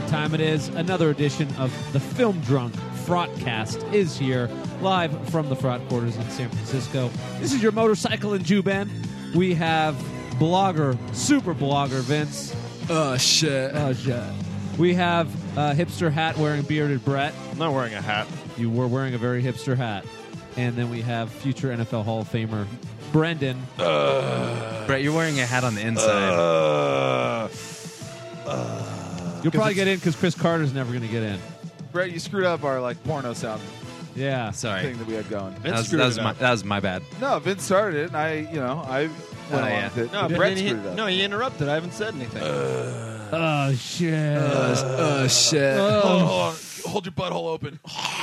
time it is. Another edition of the Film Drunk Fraudcast is here, live from the Fraud Quarters in San Francisco. This is your Motorcycle and Jew Ben. We have super blogger Vince. Oh, shit. We have hipster hat wearing bearded Brett. I'm not wearing a hat. You were wearing a very hipster hat. And then we have future NFL Hall of Famer Brendan. Brett, you're wearing a hat on the inside. You'll probably get in because Chris Carter's never going to get in. Brett, you screwed up our porno sound Yeah. Sorry. thing that we had going. That was my bad. No, Vince started it, and I went along with it. No, But Brett then screwed it up. No, he interrupted. I haven't said anything. Oh, shit. Shit. Hold your butthole open.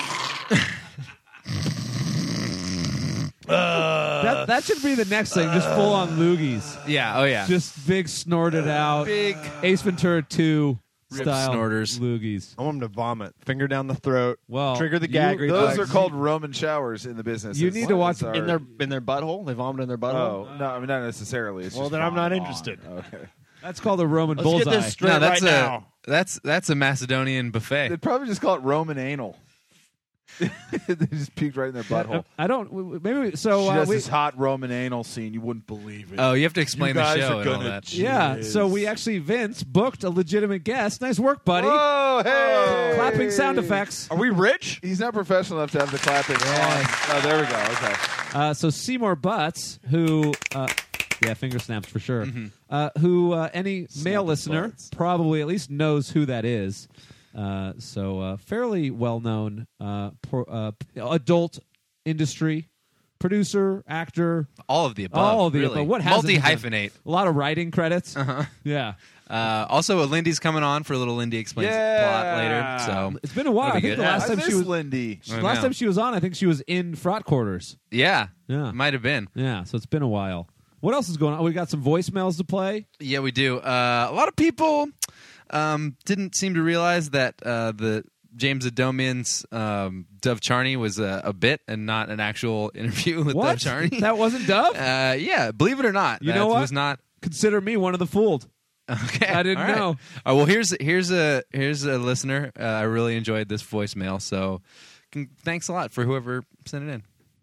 That should be the next thing. Just full on loogies. Yeah, oh yeah. Just big snorted out. Big Ace Ventura 2 Rip style snorters. loogies. I want him to vomit. Finger down the throat. Well, trigger the gag reflex. Those are called Roman showers in the business. You need to watch in their butthole. They vomit in their butthole. Oh, no, I mean, not necessarily. It's Well, just then I'm not on. interested. Okay. That's called a Roman Let's bullseye. get this straight No, that's right a now. that's a Macedonian buffet. They'd probably just call it Roman anal. They just puked right in their butthole. I don't. Maybe so. She does this hot Roman anal scene. You wouldn't believe it. Oh, you have to explain You the guys show are and all gonna that. yeah. So we actually Vince booked a legitimate guest. Nice work, buddy. Whoa, hey! Clapping sound effects. Are we rich? He's not professional enough to have the clapping on. Oh, there we go. Okay. So Seymour Butts, who, finger snaps for sure. Who any male listener butts. probably at least knows who that is. Fairly well known adult industry producer, actor, All of the above. all of the really. above. What hasn't he done? Multi-hyphenate. A lot of writing credits. Yeah. Also, Lindy's coming on for a little Lindy Explains plot later. So It's been a while. That'll I be think good. the last I time she miss was Lindy. I last know. time she was on, I think she was in Fraught Quarters. Yeah. Yeah. Might have been. Yeah, so it's been a while. What else is going on? We got some voicemails to play. Yeah, we do. A lot of people didn't seem to realize that the James Adomian's Dove Charney was a bit and not an actual interview with What? Dove Charney. That wasn't Dove? Yeah, believe it or not, You that know what? was not. Consider me one of the fooled. Okay, I didn't all right. know. All right, well, here's a listener. I really enjoyed this voicemail, so thanks a lot for whoever sent it in.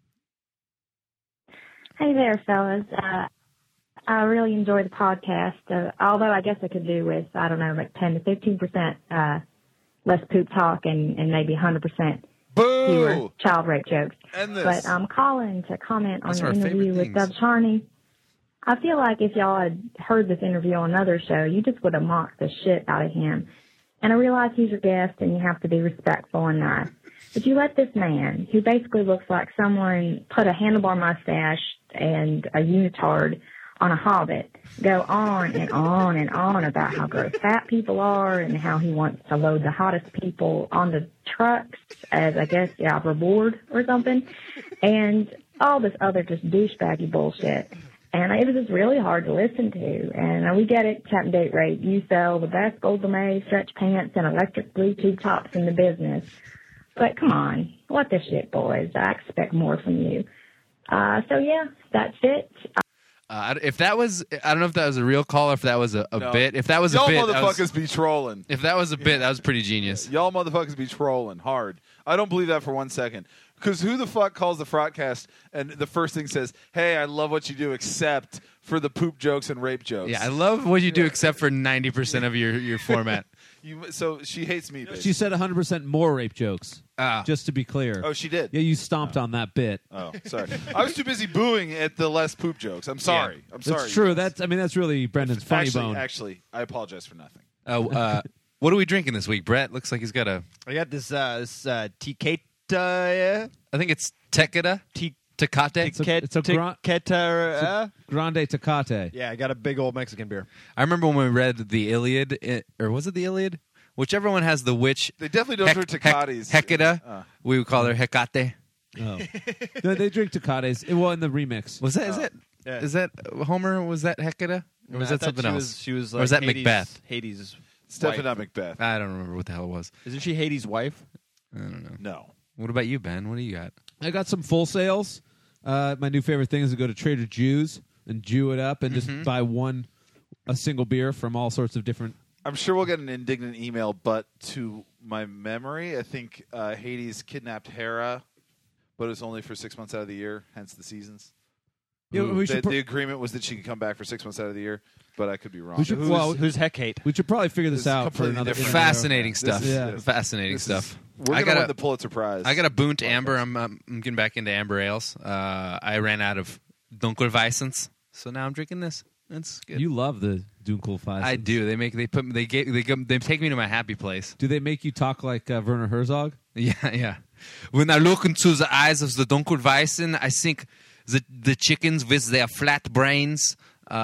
Hey there, fellas. I really enjoy the podcast, although I guess I could do with, I don't know, like 10 to 15% less poop talk and maybe 100% fewer Boo! child rape jokes. End this. But I'm calling to comment on That's your our favorite interview with things. Dove Charney. I feel like if y'all had heard this interview on another show, you just would have mocked the shit out of him. And I realize he's your guest and you have to be respectful and nice. But you let this man, who basically looks like someone put a handlebar mustache and a unitard on a hobbit, go on and on and on about how gross fat people are and how he wants to load the hottest people onto trucks as, I guess, a reward or something, and all this other just douchebaggy bullshit. And it was just really hard to listen to. And we get it, Captain Date Rate. You sell the best gold lame stretch pants and electric Bluetooth tops in the business. But come on, what the shit, boys. I expect more from you. So, yeah, that's it. If that was, I don't know if that was a real call or if that was a No. bit. If that was Y'all a bit, motherfuckers be trolling. if that was a bit, that was pretty genius. Y'all motherfuckers be trolling hard. I don't believe that for 1 second. Because who the fuck calls the Fraudcast and the first thing says, hey, I love what you do except for the poop jokes and rape jokes. Yeah, I love what you do except for 90% of your format. So she hates me, bitch. She said 100% more rape jokes, Ah. just to be clear. Oh, she did? Yeah, you stomped on that bit. Oh, sorry. I was too busy booing at the less poop jokes. I'm sorry. Yeah. I'm sorry. That's true. you guys. That's really Brendan's funny bone. Actually, I apologize for nothing. What are we drinking this week, Brett? Looks like he's got a. I got this Tiketa. I think it's Tekata. Tecate. It's a Tiketa. Grande Tecate. Yeah, I got a big old Mexican beer. I remember when we read the Iliad, or was it the Iliad? Whichever one has the witch. They definitely don't drink Tecates. Hecata. We would call her Hecate. Oh. No, they drink Tecates. Well, in the remix. Was that? Is it? Yeah. Is that Homer? Was that Hecata? Or was I that thought something she else? She was Or like was that Hades, Macbeth? Hades' It's definitely wife. not Macbeth. I don't remember what the hell it was. Isn't she Hades' wife? I don't know. No. What about you, Ben? What do you got? I got some full sales. My new favorite thing is to go to Trader Joe's and Jew it up and just buy a single beer from all sorts of different I'm sure we'll get an indignant email, but to my memory, I think Hades kidnapped Hera, but it was only for 6 months out of the year, hence the seasons. Yeah, we should The agreement was that she could come back for 6 months out of the year, but I could be wrong. We should- Who's Hecate? We should probably figure this This is out for completely another different. interview. Fascinating stuff. Yeah. Fascinating stuff. We're I going to gotta- win the Pulitzer Prize. I got a Boont Amber. I'm getting back into amber ales. I ran out of Dunkelweissens, so now I'm drinking this. That's good. You love the Dunkelweiss. I do. They take me to my happy place. Do they make you talk like Werner Herzog? Yeah. When I look into the eyes of the Dunkelweissen, I think the chickens with their flat brains.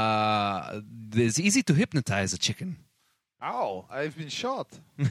It's easy to hypnotize a chicken. Ow, I've been shot.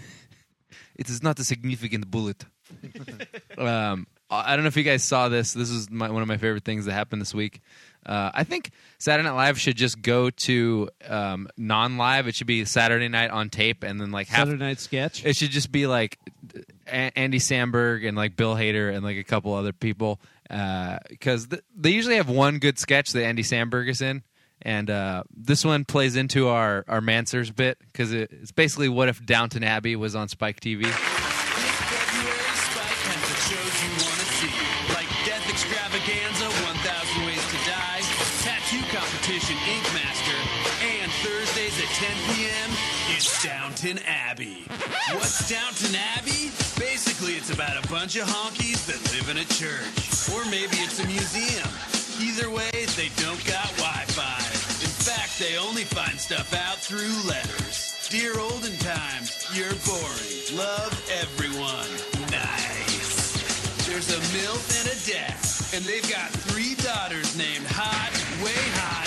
It is not a significant bullet. I don't know if you guys saw this. This is one of my favorite things that happened this week. I think Saturday Night Live should just go to non-live. It should be Saturday night on tape, and then like Saturday Night Sketch? It should just be like Andy Samberg and like Bill Hader and like a couple other people, because they usually have one good sketch that Andy Samberg is in. And this one plays into our Mansers bit, because it's basically what if Downton Abbey was on Spike TV. February, Spike has the shows you want to see, like Death Extravaganza, 1,000 Ways to Die, Tattoo Competition, Ink Master, and Thursdays at 10 p.m., it's Downton Abbey. What's Downton Abbey? Basically, it's about a bunch of honkies that live in a church. Or maybe it's a museum. Either way, they don't got Wi-Fi. In fact, they only find stuff out through letters. Dear olden times, you're boring. Love everyone. Nice. There's a MILF and a dad, and they've got 3 daughters named Hot, Way Hot,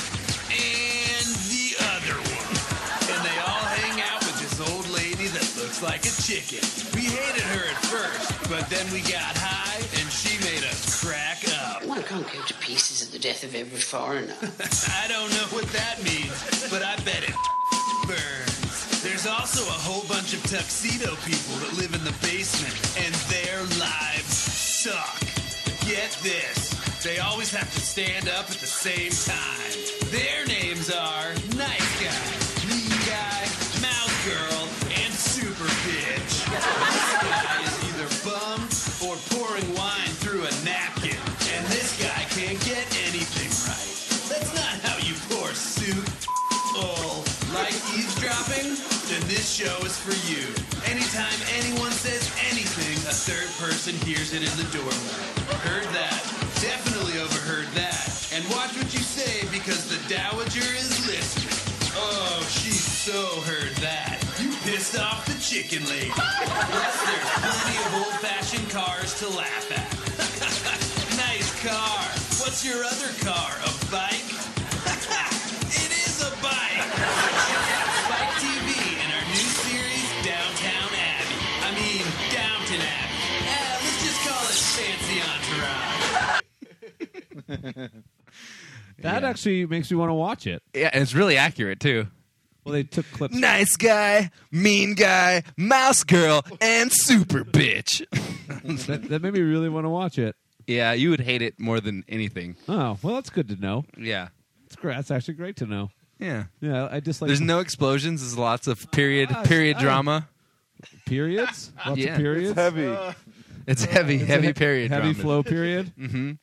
and the other one. And they all hang out with this old lady that looks like a chicken. We hated her at first, but then we got high, and she made us crack up. One can't go to pieces at the death of every foreigner. I don't know what that means, but I bet it burns. There's also a whole bunch of tuxedo people that live in the basement, and their lives suck. Get this, they always have to stand up at the same time. Their names are Nice Guy, Mean Guy, Mouse Girl, and Super Bitch. This guy is either bummed or pouring wine through a napkin, and this guy can't get anything right. That's not how you pour soup. Oh, like eavesdropping? Then this show is for you. Anytime anyone says anything, a third person hears it in the doorway. Heard that. Definitely overheard that. And watch what you say, because the Dowager is listening. Oh, she so heard that. You pissed off the chicken lady. Plus, there's plenty of old-fashioned cars to laugh at. Nice car. What's your other car? A bike? It is a bike. Spike TV and our new series, Downtown Abbey. I mean, Downton Abbey. Let's just call it Fancy Entourage. That actually makes me want to watch it. Yeah, and it's really accurate too. Well, they took clips. Nice guy, mean guy, mouse girl, and super bitch. That made me really want to watch it. Yeah, you would hate it more than anything. Oh, well, that's good to know. Yeah. That's great. That's actually great to know. Yeah. Yeah, I just like There's no explosions. There's lots of period Ah, drama. periods. Lots Yeah. of periods. It's heavy. It's heavy period Heavy drama. flow period.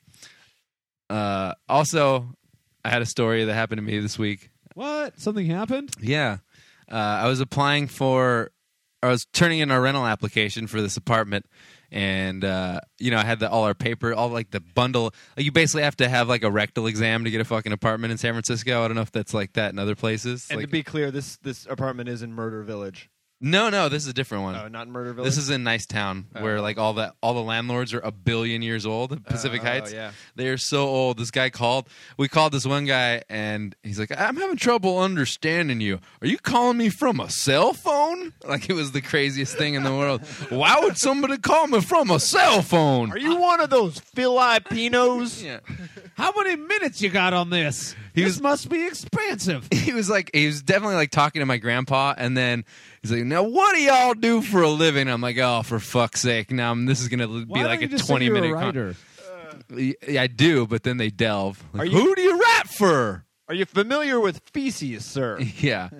Also, I had a story that happened to me this week. What? Something happened? Yeah. I was turning in our rental application for this apartment, and I had all our paper, all like the bundle. Like, you basically have to have like a rectal exam to get a fucking apartment in San Francisco. I don't know if that's like that in other places. And Like, to be clear, this apartment is in Murder Village. no, this is a different one. Oh, not in Murder Village? This is in Nice Town, where like all the landlords are 1 billion years old. Pacific Heights, yeah. they are so old. This guy called. We called this one guy, and he's like, "I'm having trouble understanding you. Are you calling me from a cell phone?" Like, it was the craziest thing in the world. Why would somebody call me from a cell phone? Are you one of those Filipinos? Yeah. How many minutes you got on this? This must be expensive. He was definitely like talking to my grandpa, and then he's like, "Now, what do y'all do for a living?" I'm like, "Oh, for fuck's sake! Now this is gonna be Why like don't a you just say you're 20-minute a writer? Yeah, I do, but then they delve. Like, Are you- who do you rap for? Are you familiar with feces, sir? Yeah.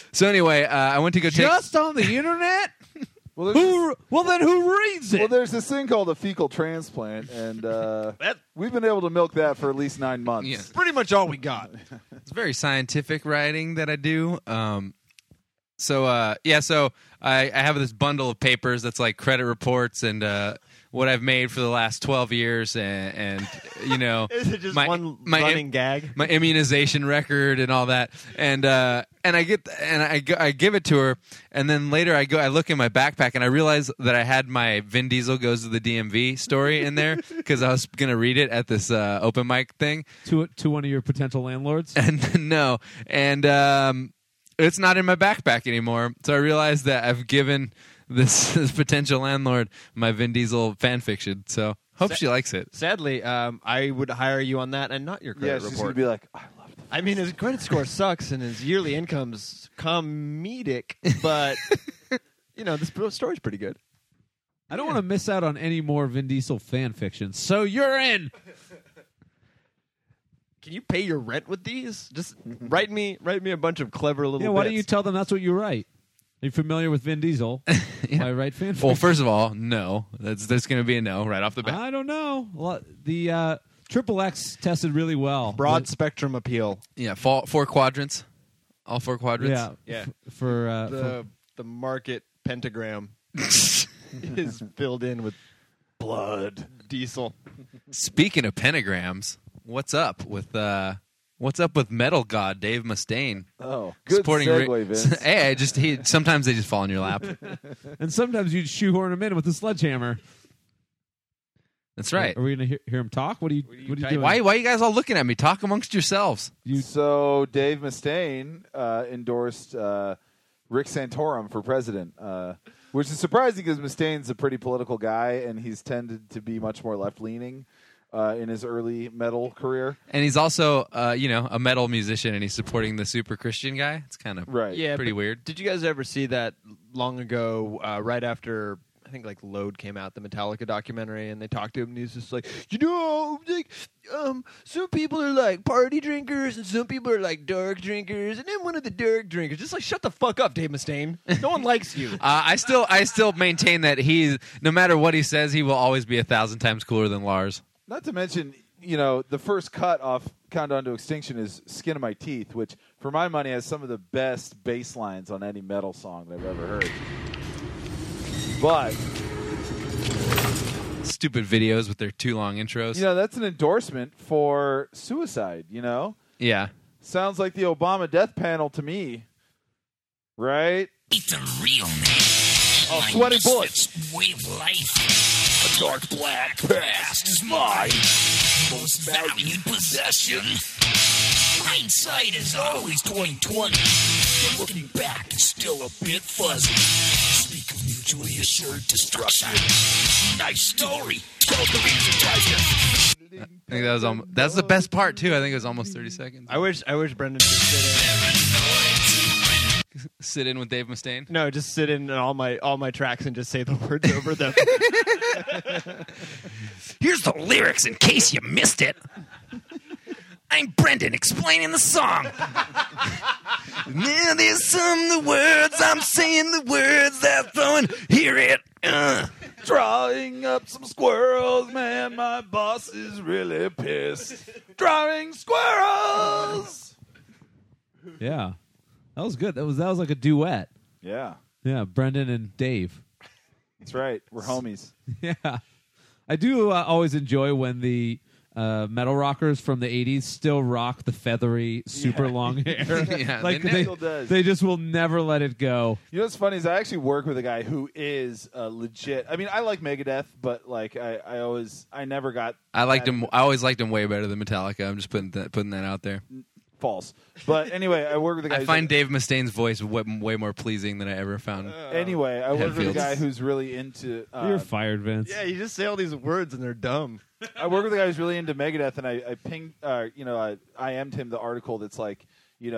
So anyway, I went to go take. Just on the internet? Well, there's Then who reads it? well, there's this thing called a fecal transplant, and we've been able to milk that for at least 9 months. Yeah. Pretty much all we got. It's very scientific writing that I do. So I have this bundle of papers that's like credit reports and what I've made for the last 12 years and you know Is it just my running gag? my immunization record and all that and I give it to her, and then later I look in my backpack and I realize that I had my Vin Diesel goes to the DMV story in there because I was gonna read it at this open mic thing to one of your potential landlords? and no and it's not in my backpack anymore, so I realized that I've given this potential landlord my Vin Diesel fan fiction. So hope she likes it. Sadly, I would hire you on that and not your Yeah, credit she's report. gonna be like, I love it. I mean, his credit score sucks and his yearly income's comedic, but you know, this story's pretty good. I don't want to miss out on any more Vin Diesel fan fiction. So you're in. Can you pay your rent with these? Just write me a bunch of clever little. Yeah, why don't bits. you tell them that's what you write? Are you familiar with Vin Diesel? I write fan fiction. Well, first of all, no. That's going to be a no right off the bat. I don't know. Well, the Triple X tested really well. broad spectrum appeal? Yeah, 4 quadrants. All 4 quadrants. Yeah. Yeah. For The market pentagram is filled in with blood. Diesel. Speaking of pentagrams, what's up with Metal God Dave Mustaine? Oh, good Supporting segue, Vince. Hey, sometimes they just fall in your lap. and sometimes you shoehorn him in with a sledgehammer. That's right. Are we going to hear him talk? What are you doing? Why are you guys all looking at me? Talk amongst yourselves. So Dave Mustaine endorsed Rick Santorum for president, which is surprising because Mustaine's a pretty political guy, and he's tended to be much more left-leaning in his early metal career. And he's also, a metal musician, and he's supporting the super Christian guy. It's kind of pretty weird. Did you guys ever see that long ago, right after I think like Load came out, the Metallica documentary, and they talked to him, and he's just like, some people are like party drinkers, and some people are like dark drinkers, and then one of the dark drinkers, just like shut the fuck up, Dave Mustaine. No one likes you. I still maintain that no matter what he says, he will always be 1,000 times cooler than Lars. Not to mention, the first cut off Countdown to Extinction is Skin of My Teeth, which, for my money, has some of the best bass lines on any metal song that I've ever heard. But Stupid videos with their too long intros. that's an endorsement for suicide, Yeah. Sounds like the Obama death panel to me. Right? It's a real man. Oh, sweaty bullets. Way of life. A dark black past is mine. Most valued possession. Hindsight is always 20/20. But looking back is still a bit fuzzy. Speak of mutually assured destruction. Nice story. Tell the reason why I think that's the best part too. I think it was almost 30 seconds. I wish Brendan could Sit in with Dave Mustaine. No, just sit in all my tracks and just say the words over them. Here's the lyrics in case you missed it. I'm Brendan explaining the song. Now there's some of the words, I'm saying the words that flowing. Hear it. Drawing up some squirrels, man, my boss is really pissed. Drawing squirrels. Yeah. That was good. That was like a duet. Yeah, Yeah, Brendan and Dave. that's right. We're homies. Yeah. I do always enjoy when the metal rockers from the 80s still rock the feathery, super long hair. Yeah, like they still does. they just will never let it go. You know what's funny is I actually work with a guy who is legit. I mean, I like Megadeth, but like I never got. I always liked him way better than Metallica. I'm just putting that out there. False. But anyway, I work with a guy. I who's find like, Dave Mustaine's voice way more pleasing than I ever found. Anyway, I work with a Hetfields. guy who's really into. You're fired, Vince. Yeah, you just say all these words and they're dumb. I work with a guy who's really into Megadeth, and I pinged, I IM'd him the article that's like, he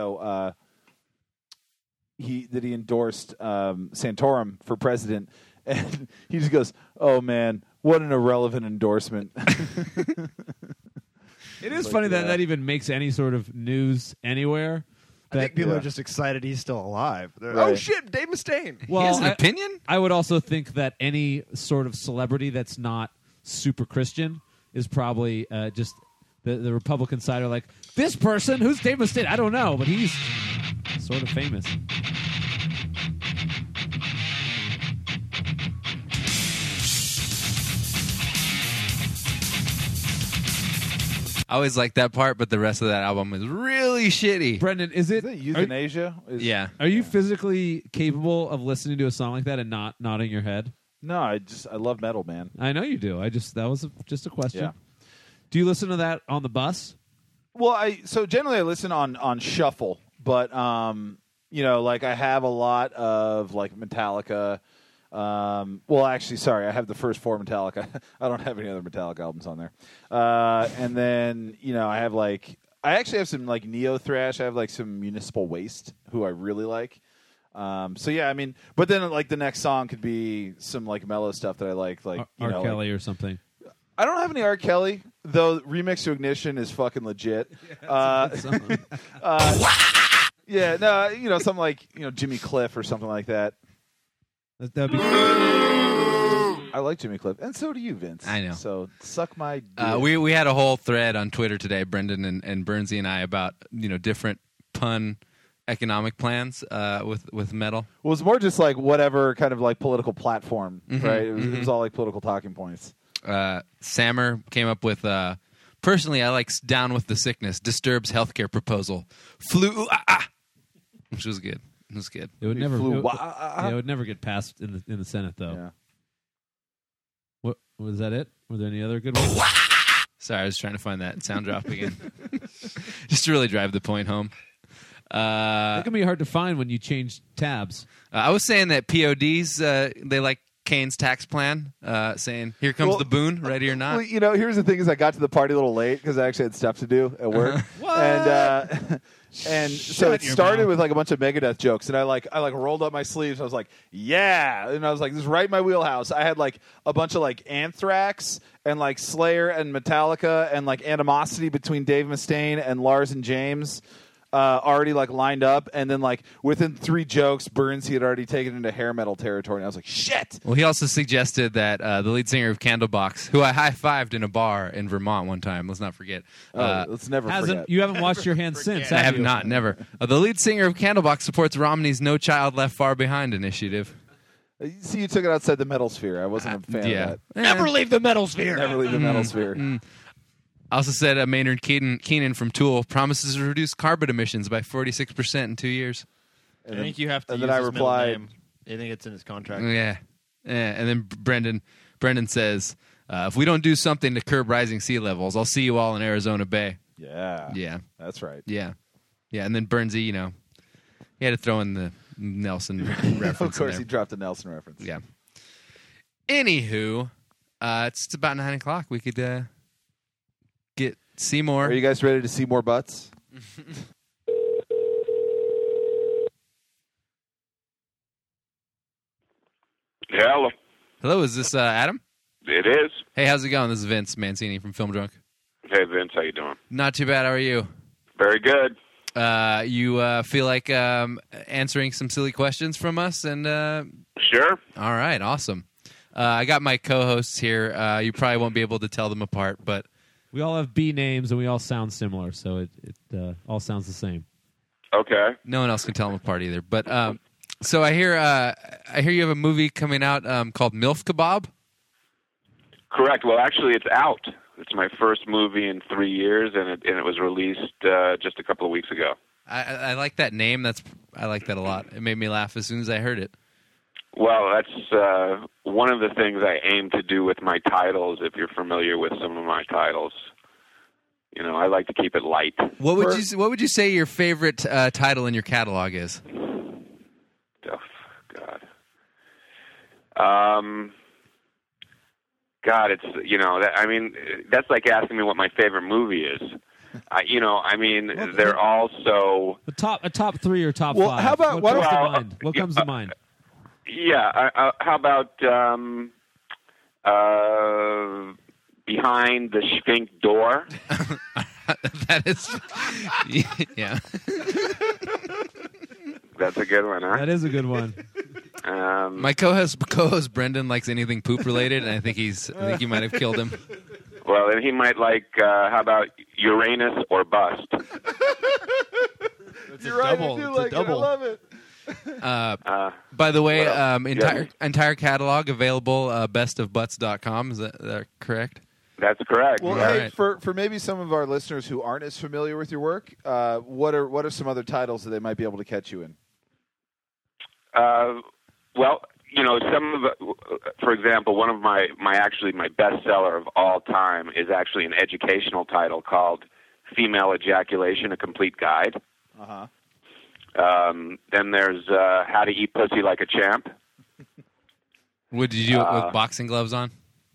endorsed Santorum for president, and he just goes, "Oh man, what an irrelevant endorsement." It is Like, funny yeah. that even makes any sort of news anywhere. I think people Yeah. are just excited he's still alive. They're, Right. Oh shit, Dave Mustaine. Well, he has an I- opinion? I would also think that any sort of celebrity that's not super Christian is probably just the Republican side are like, this person, who's Dave Mustaine? I don't know, but he's sort of famous. I always liked that part, but the rest of that album is really shitty. Brendan, is it? Is it euthanasia? Yeah. Are you physically capable of listening to a song like that and not nodding your head? No, I love metal, man. I know you do. That was just a question. Yeah. Do you listen to that on the bus? Well, so generally I listen on shuffle, but like I have a lot of like Metallica. Well, actually, sorry, I have the first 4 Metallica. I don't have any other Metallica albums on there. And then I have I actually have some like neo thrash. I have like some Municipal Waste, who I really like. So yeah, I mean, but then like the next song could be some like mellow stuff that I like R. like, Kelly or something. I don't have any R. Kelly, though. Remix to Ignition is fucking legit. Yeah, no, something like Jimmy Cliff or something like that. That'd be. I like Jimmy Cliff, and so do you, Vince. I know. So suck my dick. We had a whole thread on Twitter today, Brendan and Bernsey and I, about different pun economic plans with metal. Well, it was more just like whatever kind of like political platform, right? It was all like political talking points. Sammer came up with personally, I like Down with the Sickness, Disturbed's healthcare proposal, flu, which was good. It was good. It would never. flew- It would never get passed in the Senate, though. Yeah. What was that? It? Were there any other good ones? Sorry, I was trying to find that sound drop again, just to really drive the point home. It can be hard to find when you change tabs. I was saying that PODs they like Kane's tax plan, saying here comes the boon, ready or not. Well, here's the thing: is I got to the party a little late because I actually had stuff to do at work, and so it started with like a bunch of Megadeth jokes, and I rolled up my sleeves. I was like, yeah, and I was like, this is right in my wheelhouse. I had like a bunch of like Anthrax and like Slayer and Metallica and like animosity between Dave Mustaine and Lars and James. Already like lined up, and then like within 3 jokes, Burns he had already taken into hair metal territory, and I was like, shit. Well, he also suggested that the lead singer of Candlebox, who I high-fived in a bar in Vermont one time, let's not forget. Let's never forget. You haven't washed your hands since. I have you? not, never. The lead singer of Candlebox supports Romney's No Child Left Far Behind initiative. See, you took it outside the metal sphere. I wasn't a fan of that. Never leave the metal sphere. Never leave the metal sphere. I also said Maynard Keenan from Tool promises to reduce carbon emissions by 46% in 2 years. I think you have to and use then I his middle replied, name. I think it's in his contract. Yeah. And then Brendan says, if we don't do something to curb rising sea levels, I'll see you all in Arizona Bay. Yeah. Yeah. That's right. Yeah. Yeah. And then Bernsey, he had to throw in the Nelson reference. Of course, in he there. dropped the Nelson reference. Yeah. Anywho, it's about 9 o'clock. We could get Seymour. Are you guys ready to see more butts? Hello. Hello, is this Adam? It is. Hey, how's it going? This is Vince Mancini from Film Drunk. Hey, Vince. How you doing? Not too bad. How are you? Very good. You feel like answering some silly questions from us? And Sure. all right, awesome. I got my co-hosts here. You probably won't be able to tell them apart, but We all have B names and we all sound similar, so it all sounds the same. Okay. no one else can tell them apart either. But so I hear you have a movie coming out called MILF Kebab. Correct. Well, actually, it's out. It's my first movie in 3 years, and it was released just a couple of weeks ago. I like that name. I like that a lot. It made me laugh as soon as I heard it. Well, that's one of the things I aim to do with my titles. If you're familiar with some of my titles, I like to keep it light. What would you say your favorite title in your catalog is? Oh, God. God, it's that's like asking me what my favorite movie is. They're all so. A top 3 or top Well, 5. how about- what what comes to about- mind? What comes to mind? Yeah. How about Behind the Schwink Door? That is, yeah. That's a good one, huh? That is a good one. My co-host Brendan likes anything poop related, and I think you might have killed him. Well, then he might like, how about Uranus or Bust? You're right. double. I do It's a like double. it. I love it. By the way, what else? entire catalog available bestofbutts.com. Is that correct? That's correct. Well, yeah. hey, right. for maybe some of our listeners who aren't as familiar with your work, what are some other titles that they might be able to catch you in? Well, some of the, for example, one of my bestseller of all time is actually an educational title called Female Ejaculation, A Complete Guide. Uh-huh. Then there's How to Eat Pussy Like a Champ. What did you do it with boxing gloves on?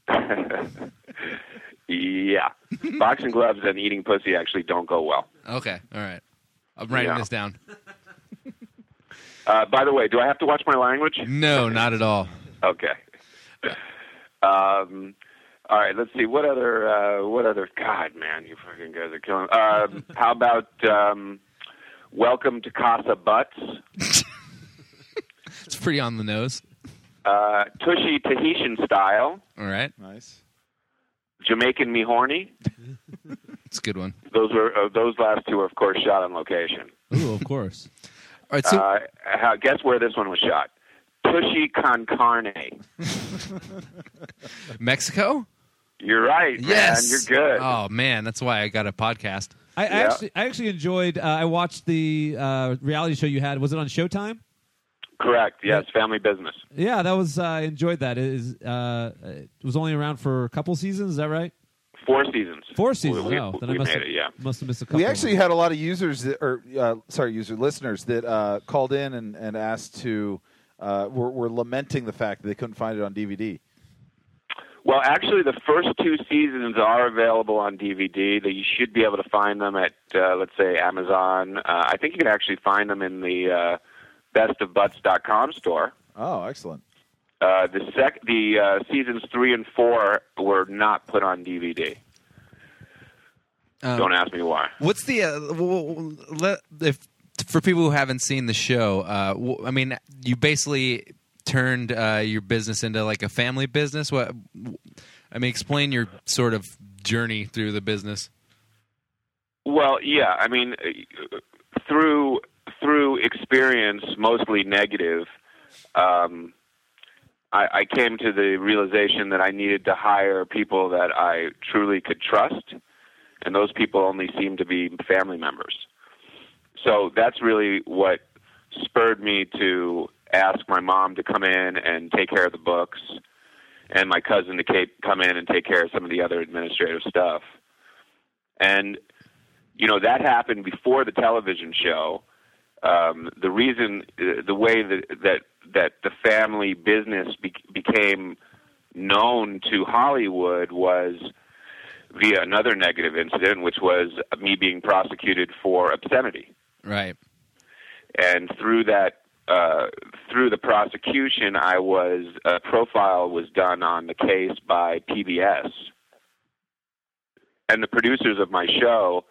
Yeah. Boxing gloves and eating pussy actually don't go well. Okay, all right. I'm writing Yeah. this down. By the way, do I have to watch my language? No, not at all. Okay. All right, let's see. What other, God, man, you fucking guys are killing. How about Welcome to Casa Butts? It's pretty on the nose. Tushy Tahitian Style. All right, Nice. Jamaican Me Horny. it's a good one. Those last two are, of course, shot on location. Ooh, of course. All right, so Guess where this one was shot? Tushy Con Carne. Mexico? You're right, man. Yes, You're good. Oh man, that's why I got a podcast. I Yeah. actually enjoyed. I watched the reality show you had. Was it on Showtime? Correct. Yes, Family Business. Yeah, that was. I enjoyed that. It was only around for a couple seasons. Is that right? 4 seasons. 4 seasons. We, Oh, then we I must made it. Yeah. must have missed a couple. We actually had a lot of users listeners that called in and asked to were lamenting the fact that they couldn't find it on DVD. Well, actually, the first 2 seasons are available on DVD. That you should be able to find them at, let's say, Amazon. I think you can actually find them in the bestofbutts.com store. Oh, excellent. The seasons 3 and 4 were not put on DVD. Don't ask me why. What's the if for people who haven't seen the show? I mean, you basically turned your business into like a family business. What? I mean, explain your sort of journey through the business. Well, yeah. I mean, through experience, mostly negative, I came to the realization that I needed to hire people that I truly could trust, and those people only seem to be family members. So that's really what spurred me to ask my mom to come in and take care of the books, and my cousin to come in and take care of some of the other administrative stuff. And, that happened before the television show. The reason, the way that the family business became known to Hollywood was via another negative incident, which was me being prosecuted for obscenity. Right. And through that, through the prosecution, a profile was done on the case by PBS, and the producers of my show,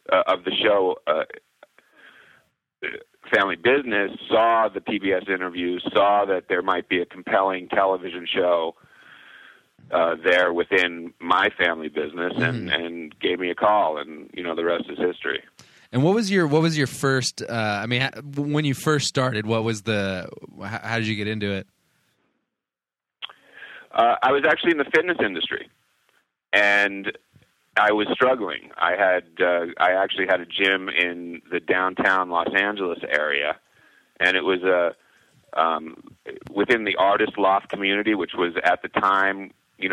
Family Business, saw the PBS interview, saw that there might be a compelling television show there within my family business, and gave me a call, and the rest is history. And what was your first? I mean, when you first started, what was how did you get into it? I was actually in the fitness industry, and I was struggling. I actually had a gym in the downtown Los Angeles area, and it was within the Artist Loft community, which was at the time,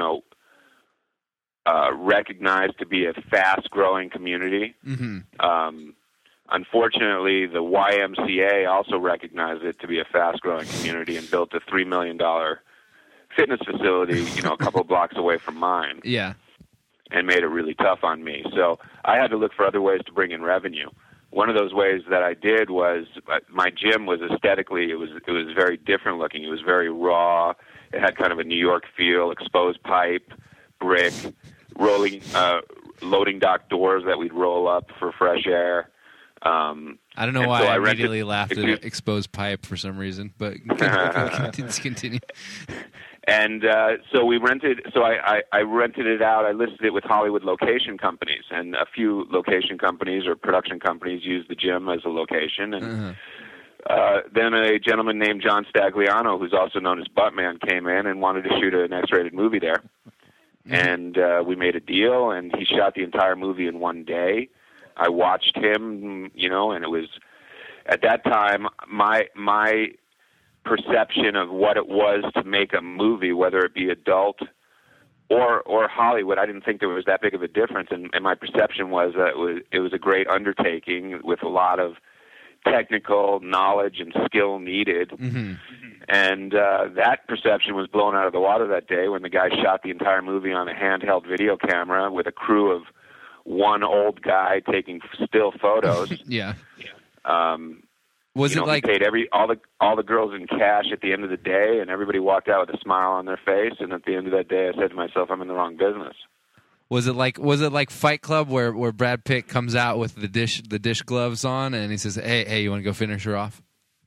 recognized to be a fast-growing community. Mm-hmm. Unfortunately, the YMCA also recognized it to be a fast-growing community and built a $3 million fitness facility, a couple of blocks away from mine. Yeah. And made it really tough on me. So I had to look for other ways to bring in revenue. One of those ways that I did was my gym was aesthetically, it was very different looking. It was very raw. It had kind of a New York feel, exposed pipe, brick, loading dock doors that we'd roll up for fresh air. I don't know and why so I rented- immediately laughed at exposed pipe for some reason, but continue. And so we rented. So I rented it out. I listed it with Hollywood location companies, and a few location companies or production companies used the gym as a location. And then a gentleman named John Stagliano, who's also known as Buttman, came in and wanted to shoot an X-rated movie there. And we made a deal, and he shot the entire movie in one day. I watched him, you know, and it was at that time my perception of what it was to make a movie, whether it be adult or Hollywood. I didn't think there was that big of a difference, and my perception was that it was a great undertaking with a lot of technical knowledge and skill needed. Mm-hmm. And that perception was blown out of the water that day when the guy shot the entire movie on a handheld video camera with a crew of one old guy taking still photos. Yeah. Was it like he paid all the girls in cash at the end of the day, and everybody walked out with a smile on their face? And at the end of that day, I said to myself, "I'm in the wrong business." Was it like Fight Club where Brad Pitt comes out with the dish gloves on and he says, "Hey, you want to go finish her off?"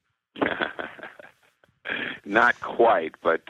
Not quite, but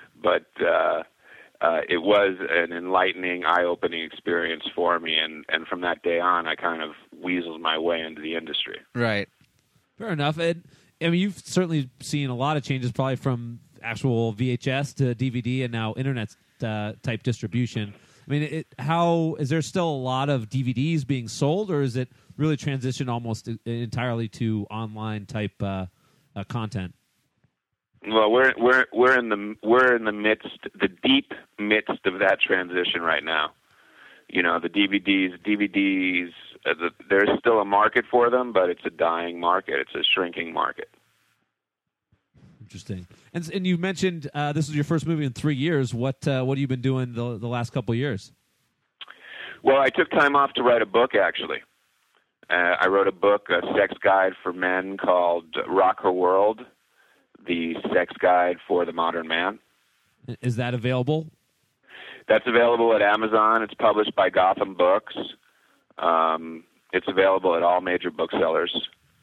it was an enlightening, eye-opening experience for me, and from that day on, I kind of weaseled my way into the industry. Right. Fair enough. And I mean, you've certainly seen a lot of changes, probably from actual VHS to DVD and now internet type distribution. I mean, is there still a lot of DVDs being sold, or is it really transitioned almost entirely to online type content? Well, we're in the midst, the deep midst of that transition right now. You know, the DVDs. There's still a market for them, but it's a dying market. It's a shrinking market. Interesting. And you mentioned this was your first movie in 3 years. What have you been doing the last couple of years? Well, I took time off to write a book, actually. I wrote a book, a sex guide for men called Rock Her World, the sex guide for the modern man. Is that available? That's available at Amazon. It's published by Gotham Books. It's available at all major booksellers.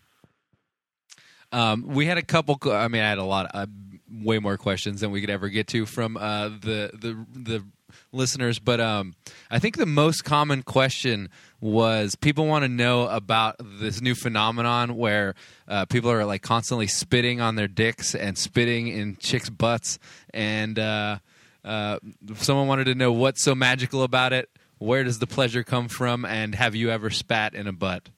We had a couple. I mean, I had a lot, way more questions than we could ever get to from the listeners. But I think the most common question was people want to know about this new phenomenon where people are like constantly spitting on their dicks and spitting in chicks' butts. And someone wanted to know what's so magical about it. Where does the pleasure come from? And have you ever spat in a butt?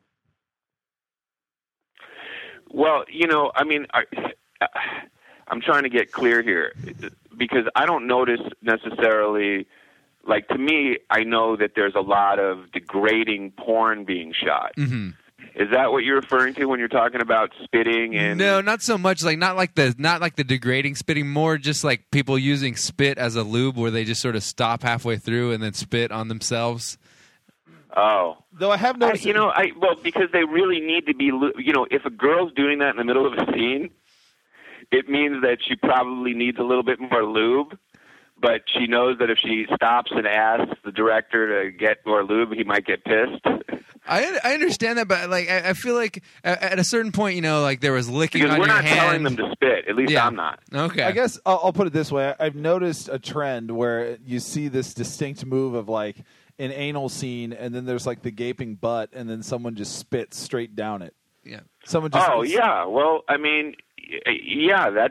Well, you know, I mean, I'm trying to get clear here because I don't notice necessarily, like, to me, I know that there's a lot of degrading porn being shot. Mm-hmm. Is that what you're referring to when you're talking about spitting? And no, not so much. Like not like the degrading spitting. More just like people using spit as a lube, where they just sort of stop halfway through and then spit on themselves. Oh, though I have noticed, because they really need to be. You know, if a girl's doing that in the middle of a scene, it means that she probably needs a little bit more lube. But she knows that if she stops and asks the director to get more lube, he might get pissed. I understand that, but like I feel like at a certain point, you know, like there was licking because on we're your not hand. telling them to spit. At least Yeah. I'm not. Okay. I guess I'll put it this way. I've noticed a trend where you see this distinct move of like an anal scene, and then there's like the gaping butt, and then someone just spits straight down it. Yeah. Someone just. Oh yeah. Well, I mean, yeah, that's.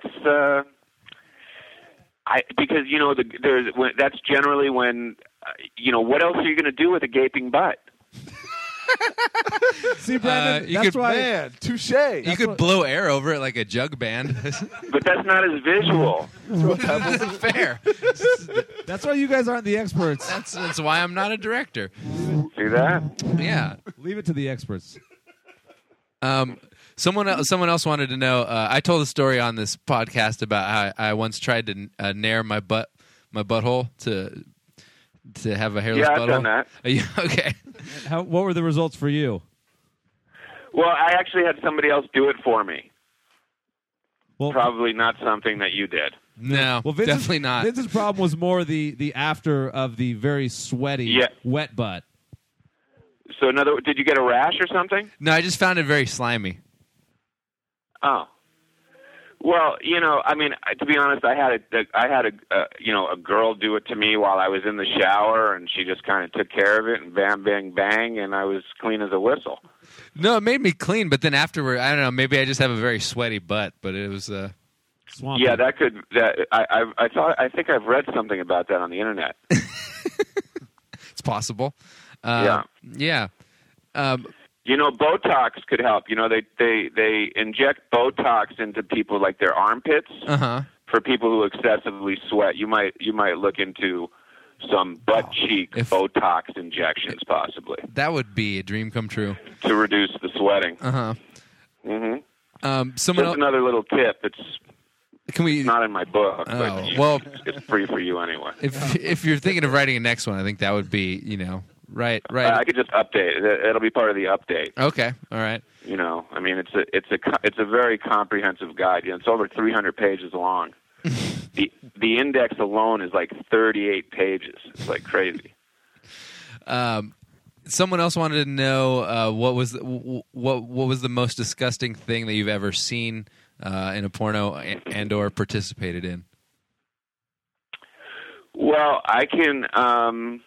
Because you know that's generally when you know what else are you going to do with a gaping butt? See, Brandon, you that's could- why. Man, touche. You could blow air over it like a jug band. But that's not as visual. Fair. That's why you guys aren't the experts. That's why I'm not a director. See that? Yeah. Leave it to the experts. Someone else wanted to know. I told a story on this podcast about how I once tried to nair my butthole to have a hairless Yeah, butthole. I've done that. Okay. What were the results for you? Well, I actually had somebody else do it for me. Well, Probably not something that you did. No, well, Vince's, definitely not. Vince's problem was more the after of the very sweaty, Yeah. wet butt. So did you get a rash or something? No, I just found it very slimy. Oh. Well, I mean, to be honest, I had a girl do it to me while I was in the shower, and she just kind of took care of it, and bam, bang, bang, and I was clean as a whistle. No, it made me clean, but then afterward, I don't know, maybe I just have a very sweaty butt, but it was Swampy. Yeah, I think I've read something about that on the internet. it's possible. Yeah. Yeah. Botox could help. They inject Botox into people like their armpits for people who excessively sweat. You might look into some butt cheek Botox injections, possibly. That would be a dream come true. To reduce the sweating. Mm-hmm. Just another little tip. It's not in my book, but it's free for you anyway. If you're thinking of writing a next one, I think that would be, right. I could just update it. It'll be part of the update. Okay, all right. I mean, it's a very comprehensive guide. It's over 300 pages long. The index alone is like 38 pages. It's like crazy. Someone else wanted to know what was the most disgusting thing that you've ever seen in a porno and or participated in. Well, I can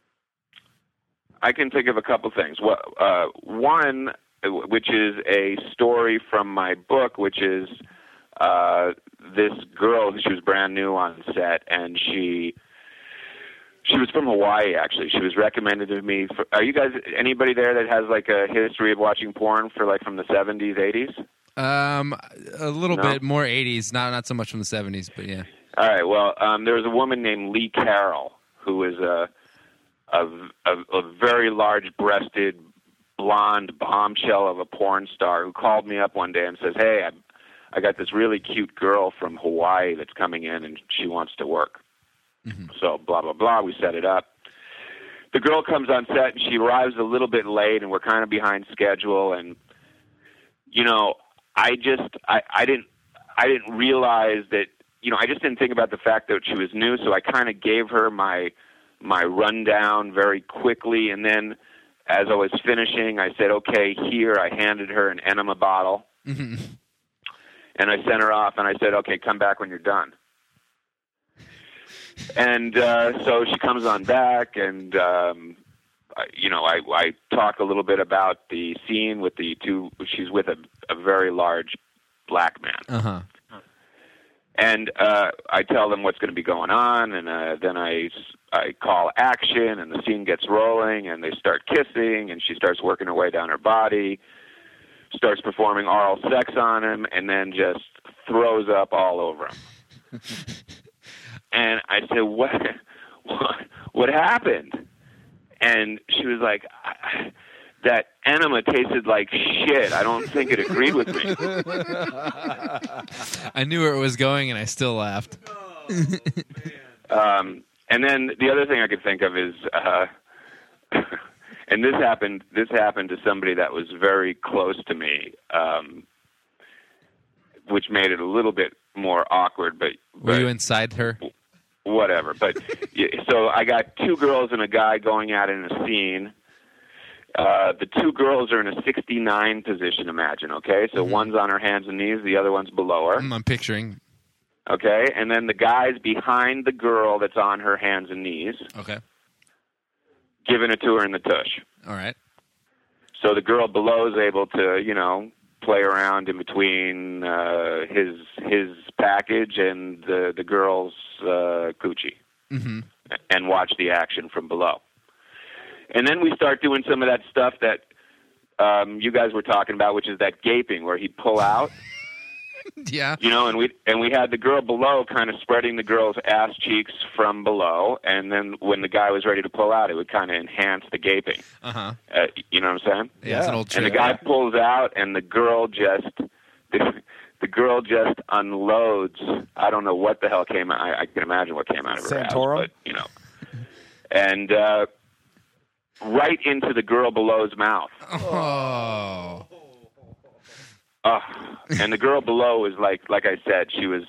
think of a couple things. One, which is a story from my book, which is this girl. She was brand new on set, and she was from Hawaii. Actually, she was recommended to me. Are you guys anybody there that has like a history of watching porn for like from the 70s, 80s? A little bit more 80s, not so much from the 70s, but yeah. All right. Well, there was a woman named Lee Carroll who was a very large-breasted, blonde bombshell of a porn star who called me up one day and says, "Hey, I got this really cute girl from Hawaii that's coming in, and she wants to work." Mm-hmm. So blah blah blah. We set it up. The girl comes on set, and she arrives a little bit late, and we're kind of behind schedule, and I didn't realize that, I just didn't think about the fact that she was new, so I kind of gave her my rundown very quickly, and then as I was finishing, I said, "Okay, here." I handed her an enema bottle, and I sent her off, and I said, "Okay, come back when you're done." And so she comes on back, and I talk a little bit about the scene with the two. She's with a very large black man. And I tell them what's going to be going on, and then I call action, and the scene gets rolling, and they start kissing, and she starts working her way down her body, starts performing oral sex on him, and then just throws up all over him. And I said, what happened? And she was like, that enema tasted like shit. I don't think it agreed with me. I knew where it was going, and I still laughed. And then the other thing I could think of is, and this happened to somebody that was very close to me, which made it a little bit more awkward. But were you inside her? Whatever. But so I got two girls and a guy going at it in a scene. The two girls are in a 69 position, imagine, okay? So one's on her hands and knees, the other one's below her. I'm picturing. Okay, and then the guy's behind the girl that's on her hands and knees. Okay. Giving it to her in the tush. All right. So the girl below is able to, play around in between his package and the girl's coochie. Mm-hmm. And watch the action from below. And then we start doing some of that stuff that you guys were talking about, which is that gaping where he'd pull out. Yeah. And we had the girl below kind of spreading the girl's ass cheeks from below, and then when the guy was ready to pull out, it would kind of enhance the gaping. Uh-huh. You know what I'm saying? Yeah, it's an old trick. And the guy pulls out, and the girl just unloads. I don't know what the hell came out. I can imagine what came out of her Santorum? ass, but and right into the girl below's mouth. Oh. And the girl below was like I said, she was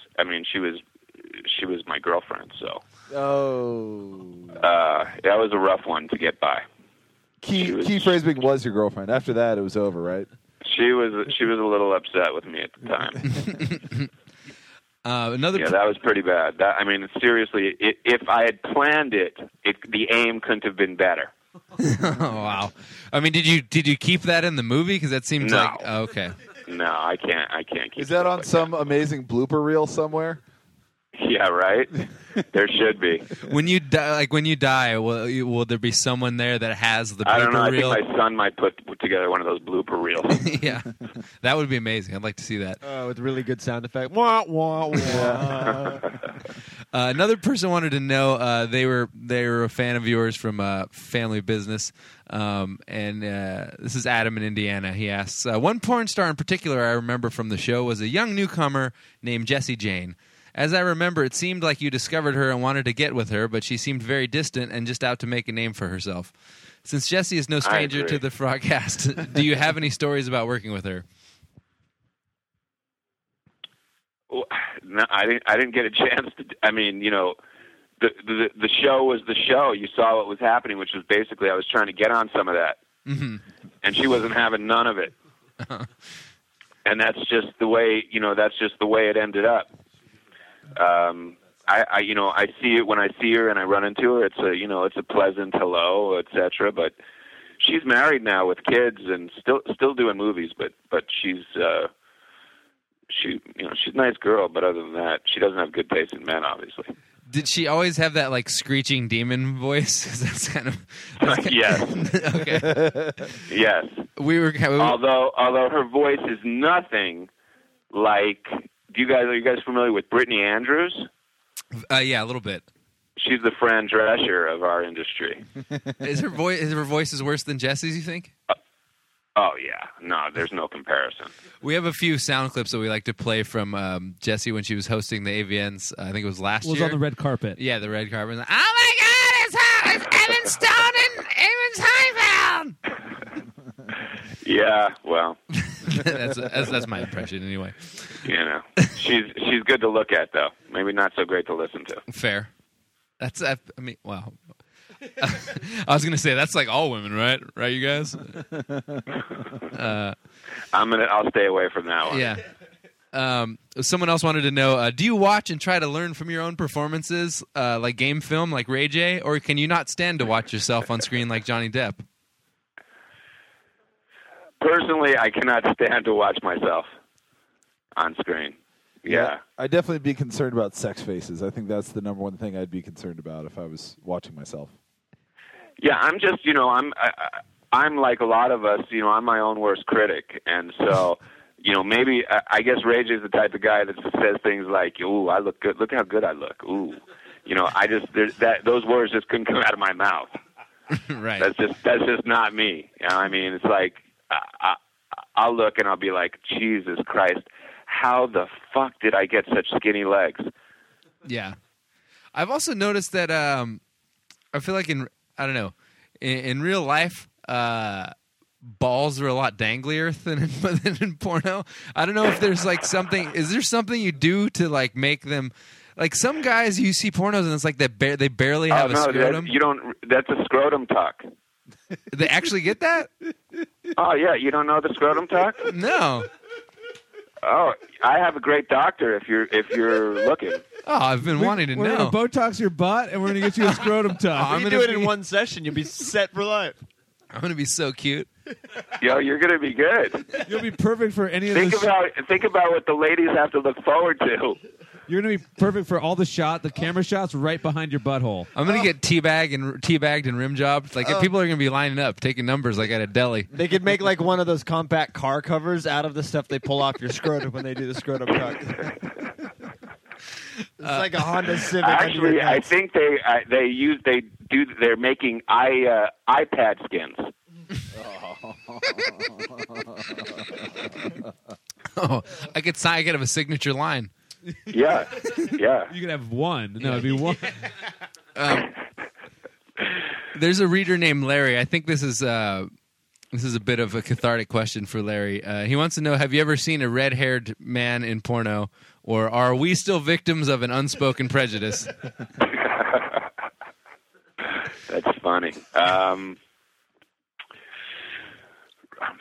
my girlfriend. So, that was a rough one to get by. Key phrase being was your girlfriend. After that, it was over, right? She was a little upset with me at the time. That was pretty bad. Seriously, if I had planned it, the aim couldn't have been better. Oh, wow. I mean, did you keep that in the movie? Because that seems like okay. No, I can't keep. Is that on like some amazing blooper reel somewhere? Yeah, right. There should be. When you die, will there be someone there that has the blooper I don't know. reel? I think my son might put together one of those blooper reels. Yeah, that would be amazing. I'd like to see that. With really good sound effect. Wah, wah, wah. Another person wanted to know they were a fan of yours from Family Business, and this is Adam in Indiana. He asks, one porn star in particular I remember from the show was a young newcomer named Jessie Jane. As I remember, it seemed like you discovered her and wanted to get with her, but she seemed very distant and just out to make a name for herself. Since Jessie is no stranger to the Frogcast, do you have any stories about working with her? Well, no, I didn't get a chance to. The show was the show. You saw what was happening, which was basically I was trying to get on some of that, and she wasn't having none of it. And that's just the way. That's just the way it ended up. I see it when I see her and I run into her. It's a pleasant hello, etc. But she's married now with kids and still doing movies. But she's she's a nice girl. But other than that, she doesn't have good taste in men, obviously. Did she always have that like screeching demon voice? 'Cause that's kind of yes. Okay. Yes. Although her voice is nothing like. Are you guys familiar with Brittany Andrews? Yeah, a little bit. She's the Fran Drescher of our industry. Is her voice worse than Jessie's, you think? Oh yeah, no, there's no comparison. We have a few sound clips that we like to play from Jessie when she was hosting the AVNs. I think it was last year. It was on the red carpet. Yeah, the red carpet. Like, oh my God, it's hot! It's Evan Stone and Evan Seinfeld. Yeah, well, that's my impression anyway. She's good to look at though. Maybe not so great to listen to. Fair. Wow. I was gonna say that's like all women, right? Right, you guys? I'll stay away from that one. Yeah. Someone else wanted to know: do you watch and try to learn from your own performances, like game film, like Ray J, or can you not stand to watch yourself on screen like Johnny Depp? Personally, I cannot stand to watch myself on screen. Yeah. I'd definitely be concerned about sex faces. I think that's the number one thing I'd be concerned about if I was watching myself. Yeah, I'm just, I'm like a lot of us, I'm my own worst critic. And so, maybe, I guess Ray J is the type of guy that says things like, ooh, I look good. Look how good I look. Ooh. Those words just couldn't come out of my mouth. Right. That's just not me. It's like, I'll look and I'll be like, Jesus Christ, how the fuck did I get such skinny legs? Yeah. I've also noticed that I feel like in real life, balls are a lot danglier than in porno. I don't know if there's like something. Is there something you do to like make them? Like some guys, you see pornos and it's like they barely have a scrotum. That's a scrotum tuck. They actually get that? Oh yeah, you don't know the scrotum tuck? No. Oh, I have a great doctor if you're looking. Oh, I've been wanting to know. We're going to Botox your butt, and we're going to get you a scrotum tuck. I'm going to do it in one session. You'll be set for life. I'm going to be so cute. Yo, you're going to be good. You'll be perfect for any of Think about what the ladies have to look forward to. You're going to be perfect for all the camera shots right behind your butthole. I'm going to get teabagged and rim jobbed. Like people are going to be lining up, taking numbers like at a deli. They could make like one of those compact car covers out of the stuff they pull off your scrotum when they do the scrotum tuck. It's like a Honda Civic. Actually, I think they're making iPad skins. Oh, I could have a signature line. Yeah. You could have one. No, it'd be one. There's a reader named Larry. I think this is a bit of a cathartic question for Larry. He wants to know: have you ever seen a red-haired man in porno, or are we still victims of an unspoken prejudice? That's funny.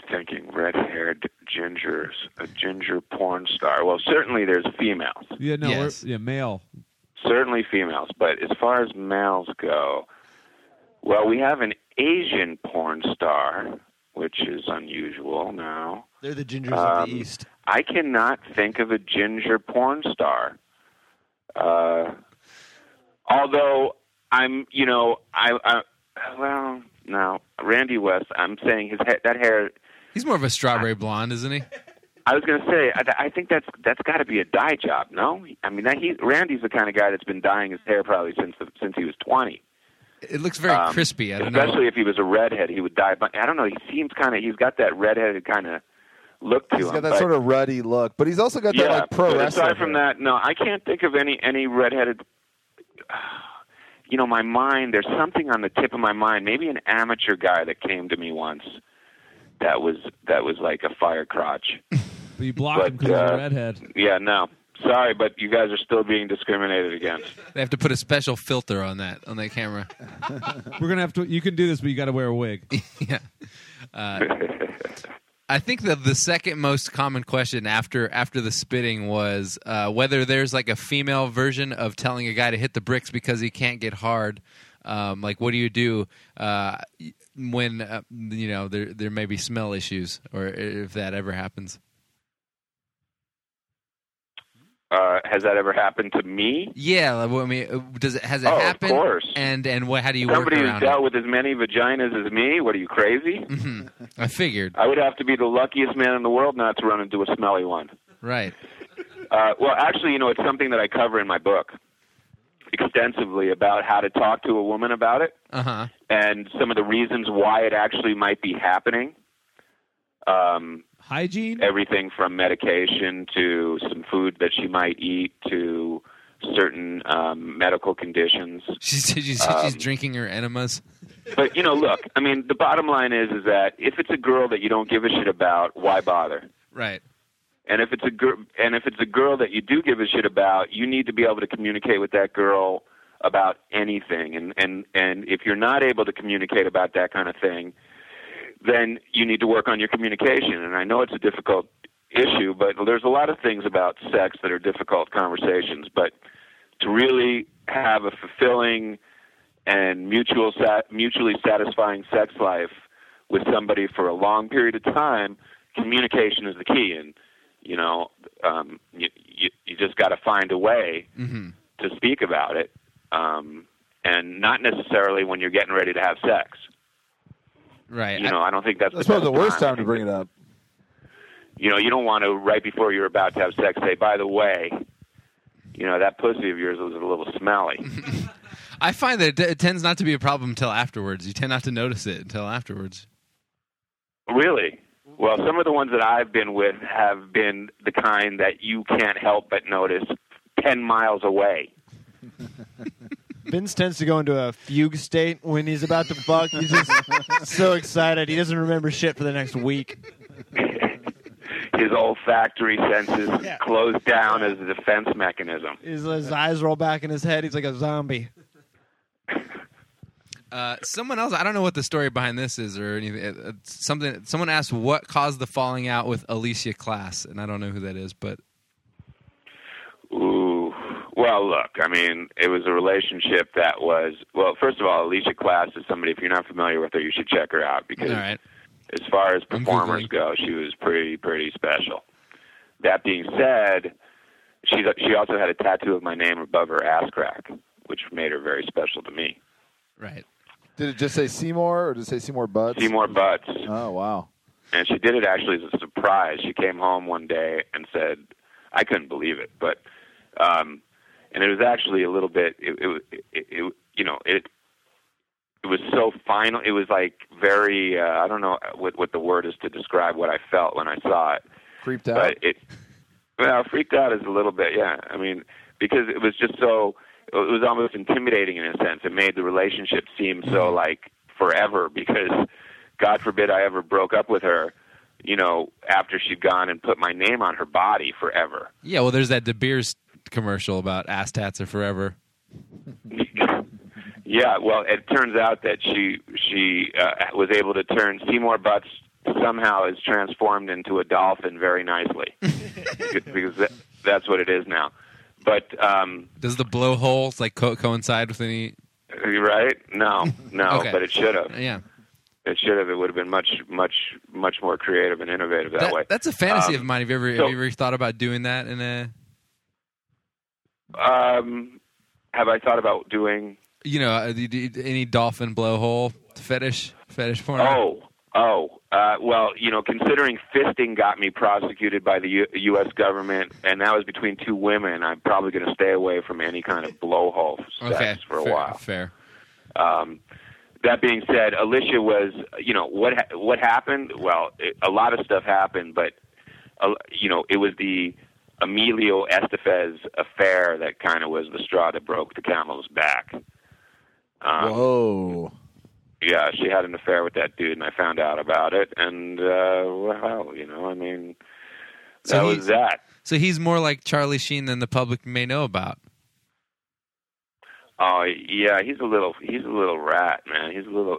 thinking. Red-haired gingers, a ginger porn star. Well, certainly there's females. Yeah, no, Yes. male. Certainly females. But as far as males go, well, we have an Asian porn star, which is unusual now. They're the gingers of the East. I cannot think of a ginger porn star. Although I'm, well, no, Randy West. I'm saying that hair. He's more of a strawberry blonde, isn't he? I was going to say, I think that's got to be a dye job. No, I mean Randy's the kind of guy that's been dyeing his hair probably since he was 20. It looks very crispy. I don't know. Especially if he was a redhead, he would dye. But I don't know. He seems he's got that redheaded kind of look to him. He's got that sort of ruddy look, but he's also got that like pro but wrestler. aside from that, no, I can't think of any redheaded. My mind. There's something on the tip of my mind. Maybe an amateur guy that came to me once. That was like a fire crotch. But you blocked him because he's a redhead. Yeah, no. Sorry, but you guys are still being discriminated against. They have to put a special filter on that camera. We're gonna have to. You can do this, but you got to wear a wig. Yeah. I think that the second most common question after the spitting was whether there's like a female version of telling a guy to hit the bricks because he can't get hard. Like, what do you do when there may be smell issues, or if that ever happens? Has that ever happened to me? Yeah, I mean, has it happened? Of course. And how do you Somebody work who's around dealt it? with as many vaginas as me? What are you, crazy? Mm-hmm. I figured. I would have to be the luckiest man in the world not to run into a smelly one. Right. Well, actually, it's something that I cover in my book extensively about how to talk to a woman about it, and some of the reasons why it actually might be happening. Hygiene? Everything from medication to some food that she might eat to certain medical conditions. She's drinking her enemas. But, look, I mean, the bottom line is that if it's a girl that you don't give a shit about, why bother? Right. And if it's a girl that you do give a shit about, you need to be able to communicate with that girl about anything. And if you're not able to communicate about that kind of thing, then you need to work on your communication. And I know it's a difficult issue, but there's a lot of things about sex that are difficult conversations. But to really have a fulfilling and mutually satisfying sex life with somebody for a long period of time, communication is the key. And, you just got to find a way to speak about it, and not necessarily when you're getting ready to have sex. Right. I don't think that's probably the worst time to bring it up. You don't want to, right before you're about to have sex, say, by the way, that pussy of yours was a little smelly. I find that it tends not to be a problem until afterwards. You tend not to notice it until afterwards. Really? Well, some of the ones that I've been with have been the kind that you can't help but notice 10 miles away. Vince tends to go into a fugue state when he's about to fuck. He's just so excited. He doesn't remember shit for the next week. His olfactory senses close down as a defense mechanism. His eyes roll back in his head. He's like a zombie. Someone else, I don't know what the story behind this is or anything. Someone asked what caused the falling out with Alicia Class, and I don't know who that is, but... Ooh. Well, look, I mean, it was a relationship that was... Well, first of all, Alicia Class is somebody, if you're not familiar with her, you should check her out, because as far as performers go, she was pretty special. That being said, she also had a tattoo of my name above her ass crack, which made her very special to me. Right. Did it just say Seymour, or did it say Seymour Butts? Seymour Butts. Oh, wow. And she did it actually as a surprise. She came home one day and said, I couldn't believe it, but, and it was actually a little bit, it was so final. It was like very, I don't know what the word is to describe what I felt when I saw it. Freaked out? But freaked out is a little bit, yeah. I mean, because it was just so, it was almost intimidating in a sense. It made the relationship seem so like forever, because God forbid I ever broke up with her, after she'd gone and put my name on her body forever. Yeah, well, there's that De Beers commercial about ass tats are forever. Yeah, well, it turns out that she was able to turn Seymour Butts somehow is transformed into a dolphin very nicely because that's what it is now. But does the blowholes like coincide with any? Right? No, Okay. but it should have. Yeah. It should have. It would have been much more creative and innovative that way. That's a fantasy of mine. Have you ever thought about doing that in a? Have I thought about doing? Any dolphin blowhole fetish porn? Well, considering fisting got me prosecuted by the U.S. government, and that was between two women, I'm probably going to stay away from any kind of blowhole sex for a while. Fair. That being said, Alicia was, what happened? Well, a lot of stuff happened, but, it was the Emilio Estevez affair that kind of was the straw that broke the camel's back. Whoa. Yeah, she had an affair with that dude, and I found out about it, and, that was that. So he's more like Charlie Sheen than the public may know about. Oh yeah, he's a little rat, man.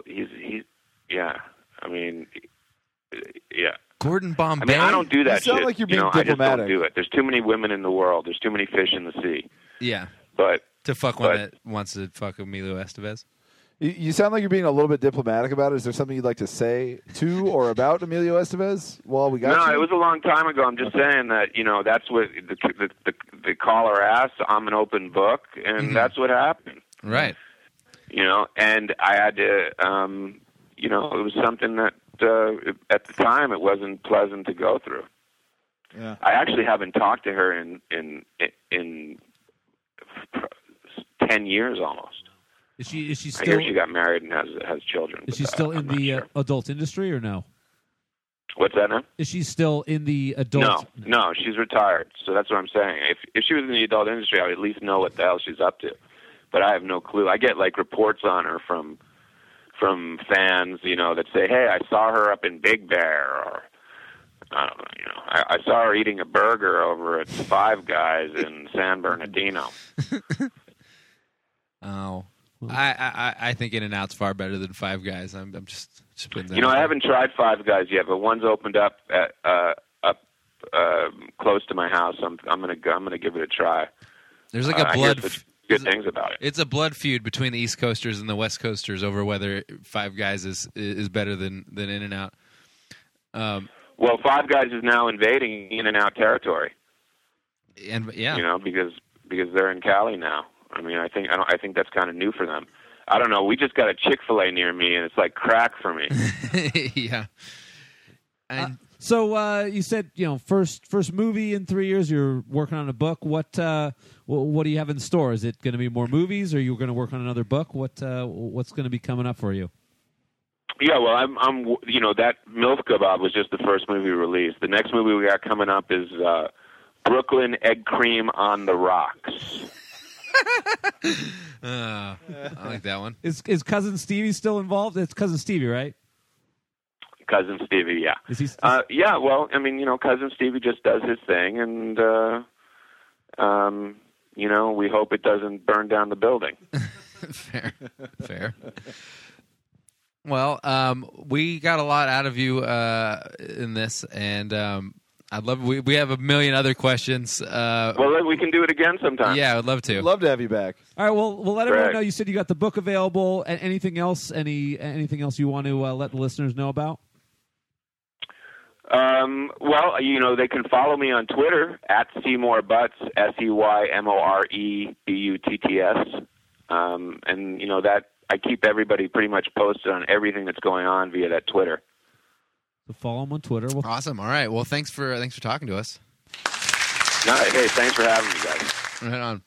Yeah. Gordon Bombay. I don't do that You sound shit. like you're being I just diplomatic. don't do it. There's too many women in the world. There's too many fish in the sea. Yeah. But to fuck one that wants to fuck Emilio Estevez. You sound like you're being a little bit diplomatic about it. Is there something you'd like to say to or about Emilio Estevez while we got you? No, it was a long time ago. I'm just saying that, that's what the caller asked. I'm an open book, and that's what happened. Right. And I had to, it was something that at the time it wasn't pleasant to go through. Yeah. I actually haven't talked to her in 10 years almost. Is she I still? hear she got married and has children. Is she still in the adult industry or no? What's that now? Is she still in the adult? No, she's retired. So that's what I'm saying. If she was in the adult industry, I would at least know what the hell she's up to. But I have no clue. I get reports on her from fans, that say, "Hey, I saw her up in Big Bear," or I don't know, I saw her eating a burger over at Five Guys in San Bernardino. Oh. I think In-N-Out's far better than Five Guys. I'm just putting that. I haven't tried Five Guys yet, but one's opened up close to my house. I'm gonna give it a try. There's like a blood. Good things about it. It's a blood feud between the East Coasters and the West Coasters over whether Five Guys is better than In-N-Out. Well, Five Guys is now invading In-N-Out territory. And yeah, because they're in Cali now. I think that's kind of new for them. I don't know. We just got a Chick-fil-A near me, and it's like crack for me. Yeah. And So you said first movie in 3 years. You're working on a book. What do you have in store? Is it going to be more movies, or are you going to work on another book? What's going to be coming up for you? Yeah, well, I'm that MILF Kebab was just the first movie released. The next movie we got coming up is Brooklyn Egg Cream on the Rocks. I like that one. Is Cousin Stevie still involved? It's Cousin Stevie, right? Cousin Stevie, yeah. Is he? Yeah, well, Cousin Stevie just does his thing, and we hope it doesn't burn down the building. Fair. Well, we got a lot out of you in this, and I'd love. We have a million other questions. Well, we can do it again sometime. Yeah, I'd love to. Love to have you back. All right. Well, we'll let everyone Greg. know. You said you got the book available. And anything else? Anything else you want to let the listeners know about? Well, they can follow me on Twitter at Seymour Butts, SeymourButts. And that I keep everybody pretty much posted on everything that's going on via that Twitter. So follow him on Twitter. Awesome. All right. Well, thanks for talking to us. No, hey, thanks for having me, guys. Right on.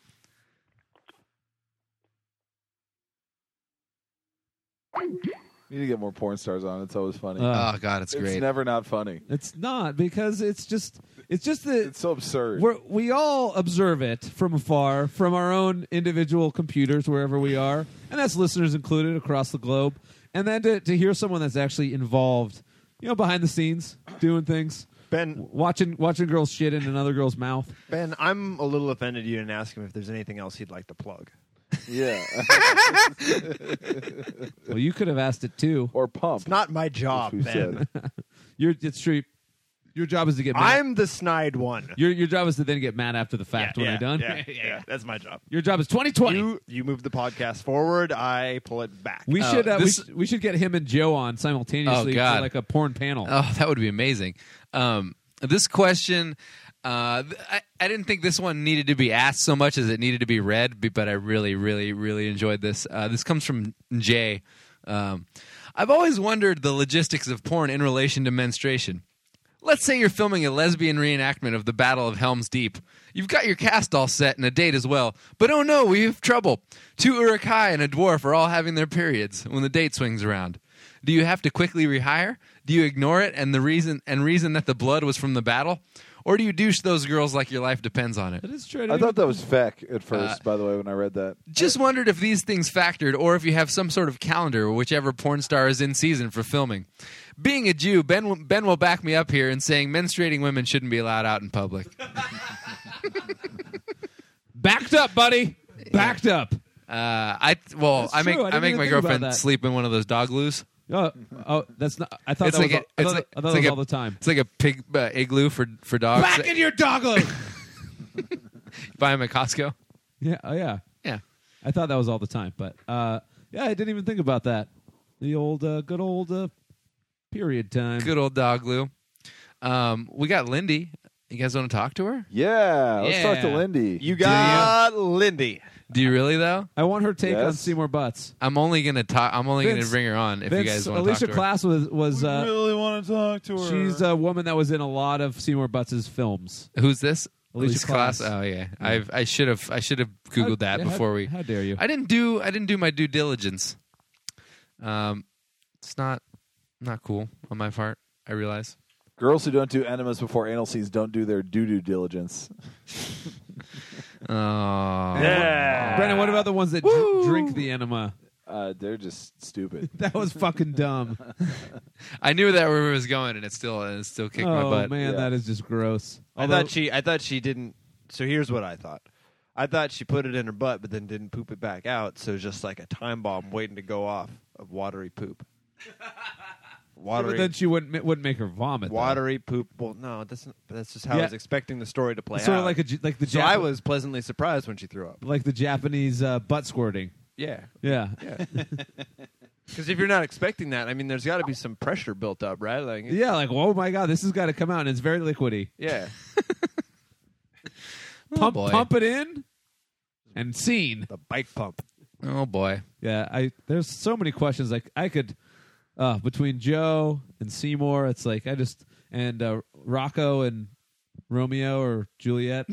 You need to get more porn stars on. It's always funny. Oh God, it's great. It's never not funny. It's not, because it's just that It's so absurd. we all observe it from afar, from our own individual computers, wherever we are, and that's listeners included across the globe. And then to hear someone that's actually involved, behind the scenes, doing things, Ben, watching girls shit in another girl's mouth. Ben, I'm a little offended you didn't ask him if there's anything else he'd like to plug. Yeah. Well, you could have asked it too. Or pump. It's not my job, which we Ben. said. It's true. Your job is to get mad. I'm the snide one. Your job is to then get mad after the fact when you're done. Yeah, that's my job. Your job is 2020. You move the podcast forward. I pull it back. We should we should get him and Joe on simultaneously for like a porn panel. Oh, that would be amazing. This question, I didn't think this one needed to be asked so much as it needed to be read, but I really, really, really enjoyed this. This comes from Jay. I've always wondered the logistics of porn in relation to menstruation. Let's say you're filming a lesbian reenactment of the Battle of Helm's Deep. You've got your cast all set and a date as well. But oh no, we have trouble. 2 Uruk-hai and a dwarf are all having their periods when the date swings around. Do you have to quickly rehire? Do you ignore it and reason that the blood was from the battle? Or do you douche those girls like your life depends on it? That is true. I thought that was feck at first, by the way, when I read that. Just wondered if these things factored or if you have some sort of calendar or whichever porn star is in season for filming. Being a Jew, Ben will back me up here in saying menstruating women shouldn't be allowed out in public. Backed up, buddy. Backed up. I make my girlfriend sleep in one of those dog loos. Oh, that's not. I thought that was all the time. It's like a pig igloo for dogs. Back in your doggo. Buy them at Costco. Yeah. Oh, yeah. Yeah. I thought that was all the time, but I didn't even think about that. The old, good old period time. Good old dog glue. We got Lindy. You guys want to talk to her? Yeah, let's talk to Lindy. You got Lindy. Do you really though? I want her take on Seymour Butts. I'm only gonna talk. I'm only gonna bring her on if you guys want to talk to her. Alicia Class was we really want to talk to her. She's a woman that was in a lot of Seymour Butts' films. Who's this? Alicia Class. Oh yeah. I should have Googled that before we. How dare you? I didn't do my due diligence. It's not cool on my part. I realize. Girls who don't do enemas before anal scenes don't do their due diligence. Oh. Yeah. Brandon, what about the ones that drink the enema? They're just stupid. That was fucking dumb. I knew that where it was going, and it still kicked my butt. Oh man, that is just gross. I thought she didn't. So here's what I thought. I thought she put it in her butt, but then didn't poop it back out. So just like a time bomb waiting to go off of watery poop. But then she wouldn't make her vomit. Watery poop. Well, no, that's just how I was expecting the story to play out. Sort of like the. So I was pleasantly surprised when she threw up. Like the Japanese butt squirting. Yeah. Because if you're not expecting that, I mean, there's got to be some pressure built up, right? Like, like, oh my god, this has got to come out, and it's very liquidy. Yeah. Pump it in, and scene. The bike pump. Oh boy. Yeah, there's so many questions. Like I could, between Joe and Seymour, it's like and Rocco and Romeo or Juliet.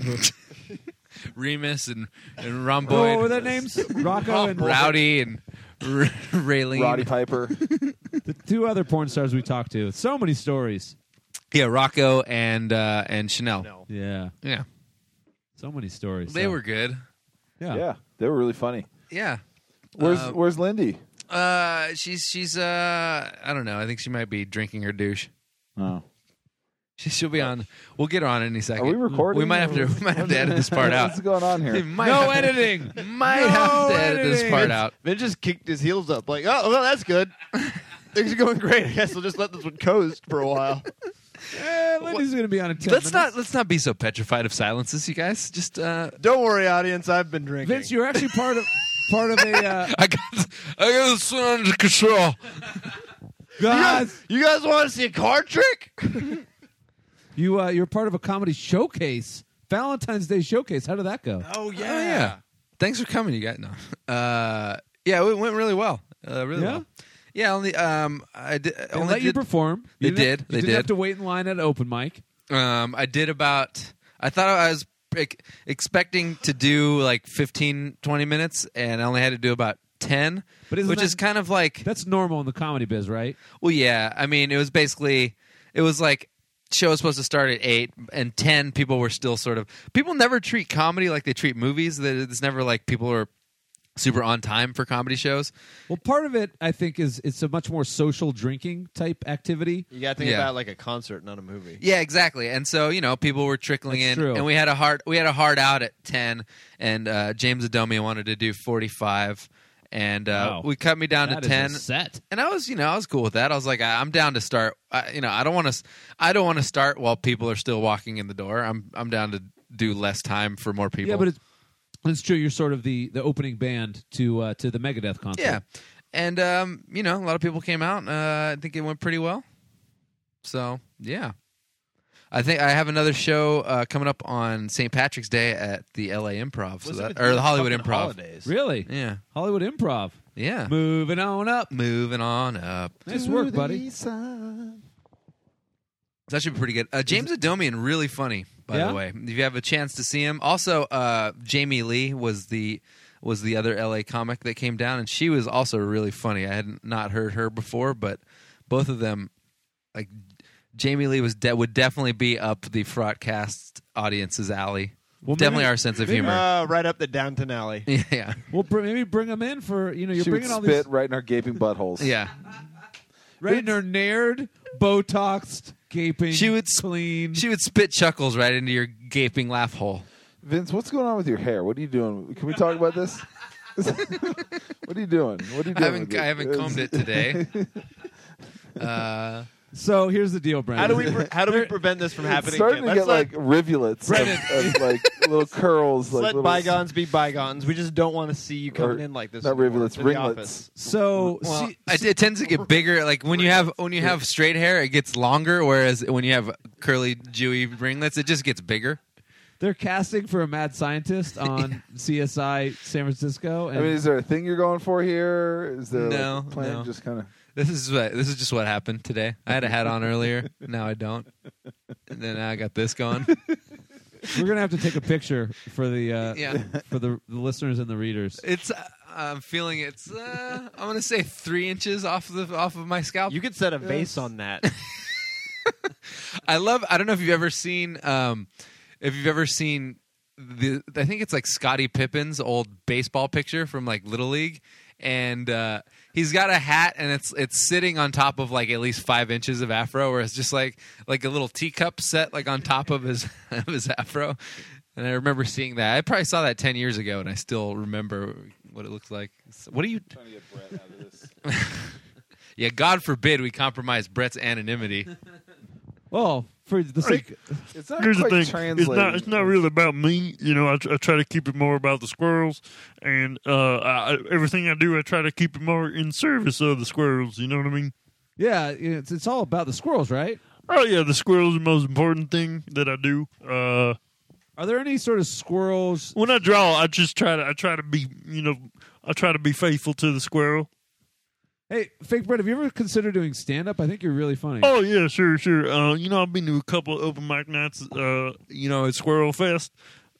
Remus and Rhomboid. What were their names? Rocco and Rowdy and Raylene. Roddy Piper. The 2 other porn stars we talked to. So many stories. Yeah, Rocco and Chanel. No. Yeah. So many stories. They were good. Yeah, they were really funny. Yeah. Where's Lindy? She's I don't know. I think she might be drinking her douche. Oh. She'll be on. We'll get her on any second. Are we recording? We might have to edit this part out. What's going on here? No editing. Might have to edit this part out. Vin just kicked his heels up like, oh, well, that's good. Things are going great. I guess we'll just let this one coast for a while. Lindy's going to be on in 10 minutes. Let's not be so petrified of silences, you guys. Just don't worry, audience. I've been drinking. Vince, you're actually part of a. I got this one under control. Guys, you guys want to see a card trick? You're part of a comedy showcase, Valentine's Day showcase. How did that go? Oh yeah. Thanks for coming, you guys. No. Yeah, it went really well. Really well. Yeah, only I did. They let you perform. They did. You didn't have to wait in line at an open mic. I did about. I thought I was expecting to do like 15, 20 minutes, and I only had to do about 10, which is kind of like that's normal in the comedy biz, right? Well, yeah. I mean, it was like show was supposed to start at 8, and 10 people were still sort of. People never treat comedy like they treat movies. It's never like people are super on time for comedy shows. Well, part of it, I think, is it's a much more social drinking type activity. You got to think about like a concert, not a movie. Yeah, exactly. And so people were trickling That's in, true. and we had a hard out at 10, and James Adomi wanted to do 45, and Wow. we cut me down That to is a 10. set. And I was cool with that. I was like, I'm down to start. I don't want to start while people are still walking in the door. I'm down to do less time for more people. Yeah, but it's true. You're sort of the opening band to the Megadeth concert. Yeah, and a lot of people came out. I think it went pretty well. So yeah, I think I have another show coming up on St. Patrick's Day at the LA Improv, or the Hollywood Improv. Holidays. Really? Yeah, Hollywood Improv. yeah. Moving on up. Moving on up. Nice work, buddy. That should be pretty good. James Adomian, really funny, by Yeah? the way. If you have a chance to see him. Also, Jamie Lee was the other LA comic that came down, and she was also really funny. I had not heard her before, but both of them, like Jamie Lee would definitely be up the Fraudcast audience's alley. Well, Definitely maybe- our sense of maybe- humor. Right up the Downton Alley. Yeah. Well, maybe bring them in for you're She would bringing all spit these right in our gaping buttholes. Yeah. right in their nared, Botoxed, gaping, She would clean. She would spit chuckles right into your gaping laugh hole. Vince, what's going on with your hair? What are you doing? Can we talk about this? What are you doing? What are you doing? with I haven't combed it today. So here's the deal, Brandon. How do we prevent this from It's happening? starting again? to get Let's like rivulets of like little curls. let Like little, bygones be bygones. We just don't want to see you coming Or in like this. not anymore rivulets, to the ringlets. office. So Well, see- it tends to get bigger. Like when you have straight hair, it gets longer. Whereas when you have curly, dewy ringlets, it just gets bigger. they're casting for a mad scientist on CSI San Francisco. And I mean, is there a thing you're going for here? Is there No, like a plan? no. Just kind of. This is just what happened today. I had a hat on earlier. Now I don't. And then I got this going. we're gonna have to take a picture for the Yeah. for the listeners and the readers. It's. I'm feeling it's. I'm gonna say 3 inches off of my scalp. You could set a vase on that. I don't know if you've ever seen. I think it's like Scottie Pippen's old baseball picture from like Little League, and he's got a hat, and it's sitting on top of like at least 5 inches of afro, where it's just like a little teacup set like on top of his of his afro. And I remember seeing that. I probably saw that 10 years ago, and I still remember what it looks like. What are you Trying to get Brett out of this. Yeah, God forbid we compromise Brett's anonymity. Well, for the sake, It's not Here's the quite thing. translating. It's not really about me. You know, I try to keep it more about the squirrels, and everything I do, I try to keep it more in service of the squirrels. You know what I mean? yeah, it's all about the squirrels, right? Oh yeah, the squirrels are the most important thing that I do. Are there any sort of squirrels? When I draw, I try to be, I try to be faithful to the squirrel. Hey, Fake Brett, have you ever considered doing stand up? I think you're really funny. Oh yeah, sure. I've been to a couple of open mic nights. At Squirrel Fest.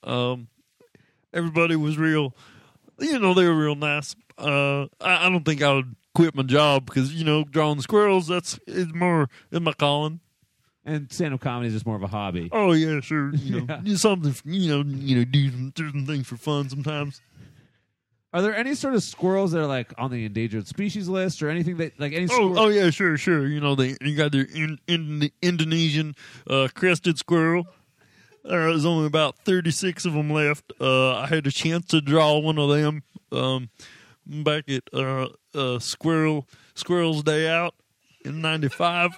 Everybody was real. They were real nice. I don't think I would quit my job because drawing squirrels it's more in my calling. And stand up comedy is just more of a hobby. Oh yeah, sure. Yeah. Do something. Do certain things for fun sometimes. Are there any sort of squirrels that are like on the endangered species list or anything that like any squirrel? Oh yeah, sure. You got the Indonesian crested squirrel. There's only about 36 of them left. I had a chance to draw one of them back at Squirrels Day Out in '95.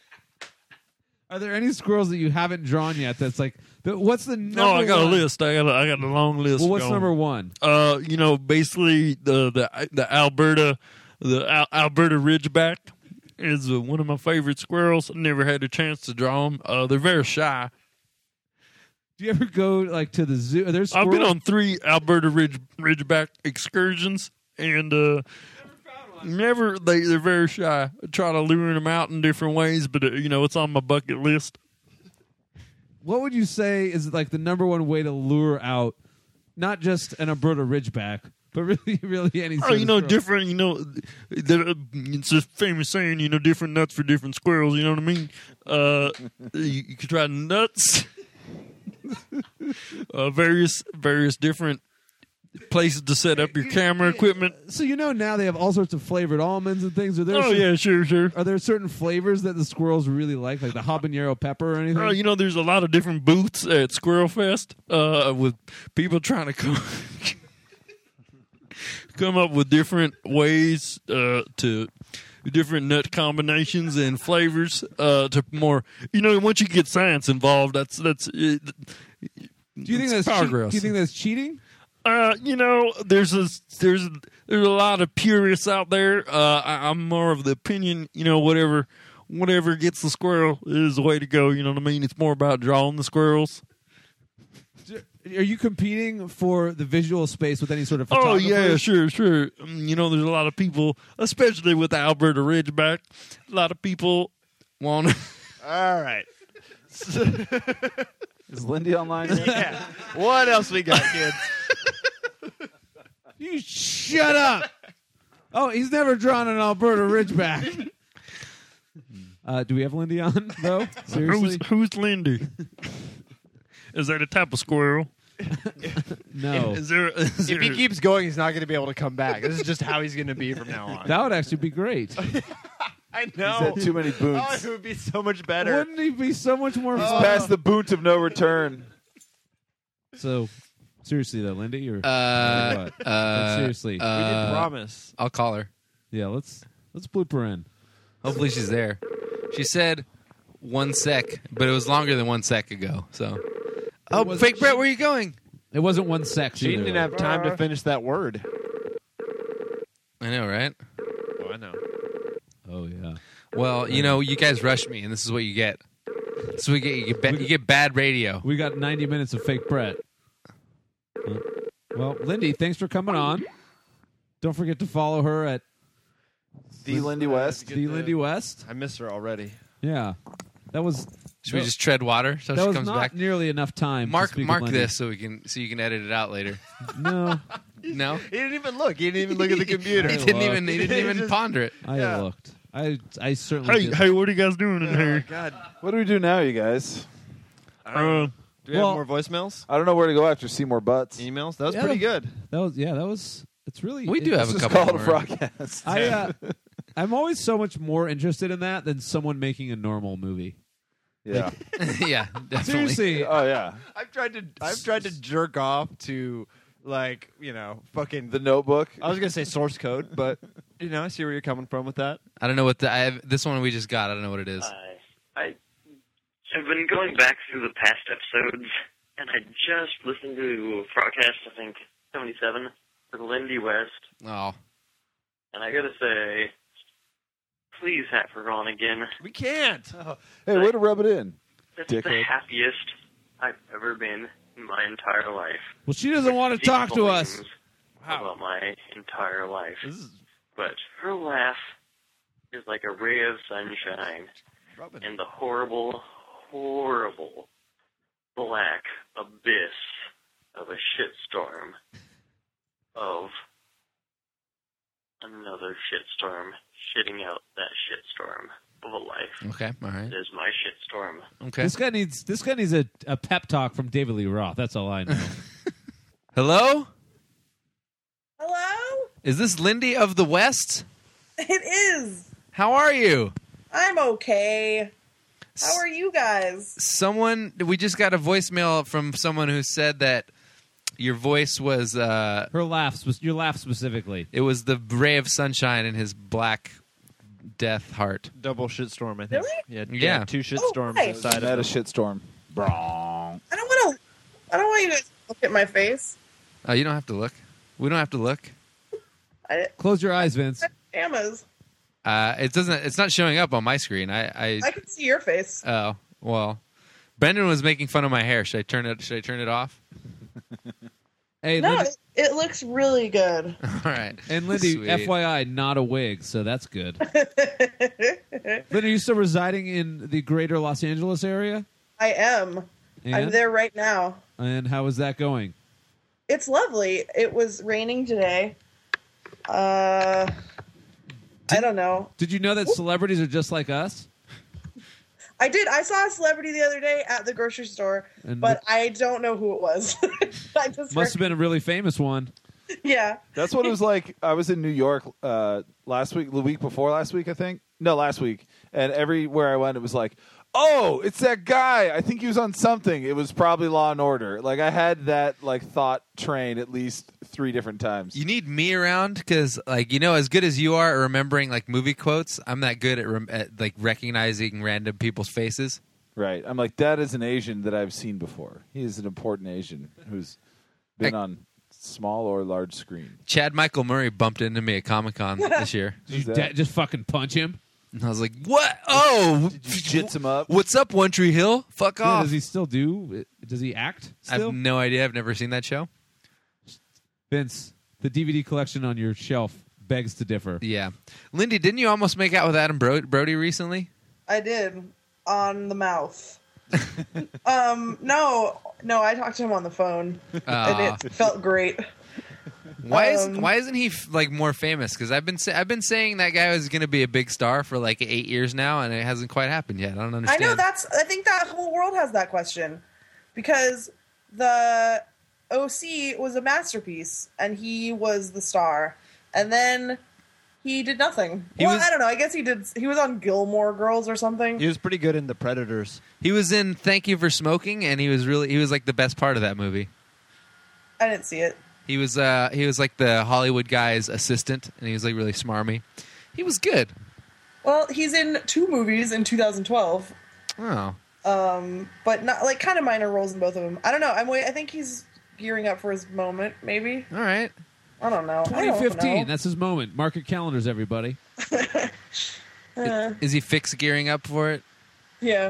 Are there any squirrels that you haven't drawn yet? That's like, what's the number? No, I got one? a list. I got a long list. Well, what's going. number one? Basically the Alberta Ridgeback is one of my favorite squirrels. I never had a chance to draw them. They're very shy. Do you ever go like to the zoo? Are there I've squirrels? been on 3 Alberta Ridgeback excursions, and they're very shy. I try to lure them out in different ways, but it's on my bucket list. What would you say is like the number one way to lure out not just an Alberta Ridgeback, but really any sort of squirrel? Different, it's a famous saying, different nuts for different squirrels, you know what I mean? You could try nuts, various different places to set up your camera equipment. So now they have all sorts of flavored almonds and things. Are there Sure. Are there certain flavors that the squirrels really like the habanero pepper or anything? There's a lot of different booths at Squirrel Fest with people trying to come up with different ways to different nut combinations and flavors to more. Once you get science involved, that's. Do you think that's progress? Do you think that's cheating? There's a lot of purists out there. I'm more of the opinion. Whatever gets the squirrel is the way to go. You know what I mean? It's more about drawing the squirrels. Are you competing for the visual space with any sort of Oh photographers? yeah, sure. There's a lot of people, especially with the Alberta Ridgeback. A lot of people want. All right. Is Lindy online yet? Yeah. What else we got, kids? You shut up. Oh, he's never drawn an Alberta Ridgeback. Do we have Lindy on, though? Seriously? Who's Lindy? Is that a type of squirrel? No. If he keeps going, he's not going to be able to come back. This is just how he's going to be from now on. That would actually be great. I know. He's had too many boons. Oh, it would be so much better. Wouldn't he be so much more He's fun? past the boot of no return. So, seriously, though, Lindy? Or what? Seriously. We did promise. I'll call her. Yeah, let's blooper in. Hopefully she's there. She said 1 sec, but it was longer than 1 sec ago. So, Fake Brett, where are you going? It wasn't 1 sec. She didn't have time to finish that word. I know, right? Oh, I know. Oh yeah. Well, you guys rush me, and this is what you get. This is what you get. You get bad radio. We got 90 minutes of Fake Brett. Well, Lindy, thanks for coming on. Don't forget to follow her at The Lindy West. The Lindy West. I miss her already. Yeah, that was. Should we just tread water so that she was comes not back? nearly enough time. Mark to speak with Lindy. this so you can edit it out later. No, No, He didn't even look. He didn't even look at the computer. he didn't even ponder it. I looked. I certainly. did. Hey, what are you guys doing in here? God. What do we do now, you guys? Do we Well- have more voicemails? I don't know where to go after Seymour Butts. Emails? That was Yeah. pretty good. That was. It's really. We do have Let's a just couple call it a more. broadcast. I'm always so much more interested in that than someone making a normal movie. Yeah. Yeah, definitely. Seriously, Oh, yeah. I've tried to jerk off to fucking The Notebook. I was gonna say source code, but I see where you're coming from with that. I don't know what I have. This one we just got. I don't know what it is. I have been going back through the past episodes, and I just listened to Frogcast, I think, 77, with Lindy West, Oh, and I gotta say, please have her on again. We can't. Hey, way to rub it in. That's the Dickhead. happiest I've ever been in my entire life. well, she doesn't want to Speak talk to us. volumes about my entire life. This is But her laugh is like a ray of sunshine rubbing. in the horrible, horrible black abyss of a shitstorm of another shitstorm shitting out that shitstorm of a life. okay, all right, It is my shitstorm. okay. This guy needs a pep talk from David Lee Roth. That's all I know. Hello, Hello? is this Lindy of the West? It is. How are you? I'm okay. How are you guys? We just got a voicemail from someone who said that your voice was Her laugh, your laugh specifically. it was the ray of sunshine in his black death heart. Double shitstorm, I think. Really? Yeah. Two shitstorms nice. inside Had a of it. shitstorm. Brong. I don't want you guys to look at my face. You don't have to look. We don't have to look. Close your eyes, Vince. Pajamas. It doesn't. It's not showing up on my screen. I I can see your face. Oh well. Brendan was making fun of my hair. Should I turn it off? Hey, No, Lindy, it looks really good. All right. and Lindy, Sweet. FYI, not a wig, so that's good. Lindy, are you still residing in the greater Los Angeles area? I am. I'm And? there right now. And how is that going? It's lovely. It was raining today. I don't know. Did you know that celebrities are just like us? I did. I saw a celebrity the other day at the grocery store, And but I don't know who it was. I just Must have been a really famous one. Yeah. That's what it was like. I was in New York last week, the week before last week, I think. No, last week. And everywhere I went, it was like, oh, it's that guy. I think he was on something. It was probably Law and Order. Like I had that thought train at least 3 different times. You need me around because, as good as you are at remembering movie quotes, I'm not good at recognizing random people's faces. Right. I'm like, that is an Asian that I've seen before. He is an important Asian who's been on small or large screen. Chad Michael Murray bumped into me at Comic-Con this year. Did you just fucking punch him? And I was like, what? Oh! Did you jits him up? What's up, One Tree Hill? Fuck Yeah, off. does he still do? Does he act I still? have no idea. I've never seen that show. Vince, the DVD collection on your shelf begs to differ. Yeah. Lindy, didn't you almost make out with Adam Brody recently? I did on the mouth. No, I talked to him on the phone, and it felt great. Why isn't he more famous? Because I've been saying that guy was going to be a big star for 8 years now, and it hasn't quite happened yet. I don't understand. I know I think that whole world has that question because the OC was a masterpiece, and he was the star, and then he did nothing. I don't know. I guess he did. He was on Gilmore Girls or something. He was pretty good in The Predators. He was in Thank You for Smoking, and he was the best part of that movie. I didn't see it. He was the Hollywood guy's assistant, and he was really smarmy. He was good. Well, he's in 2 movies in 2012. Oh. But not kind of minor roles in both of them. I don't know. I think he's gearing up for his moment. Maybe. All right. I don't know. 2015. That's his moment. Mark your calendars, everybody. Is he gearing up for it? Yeah.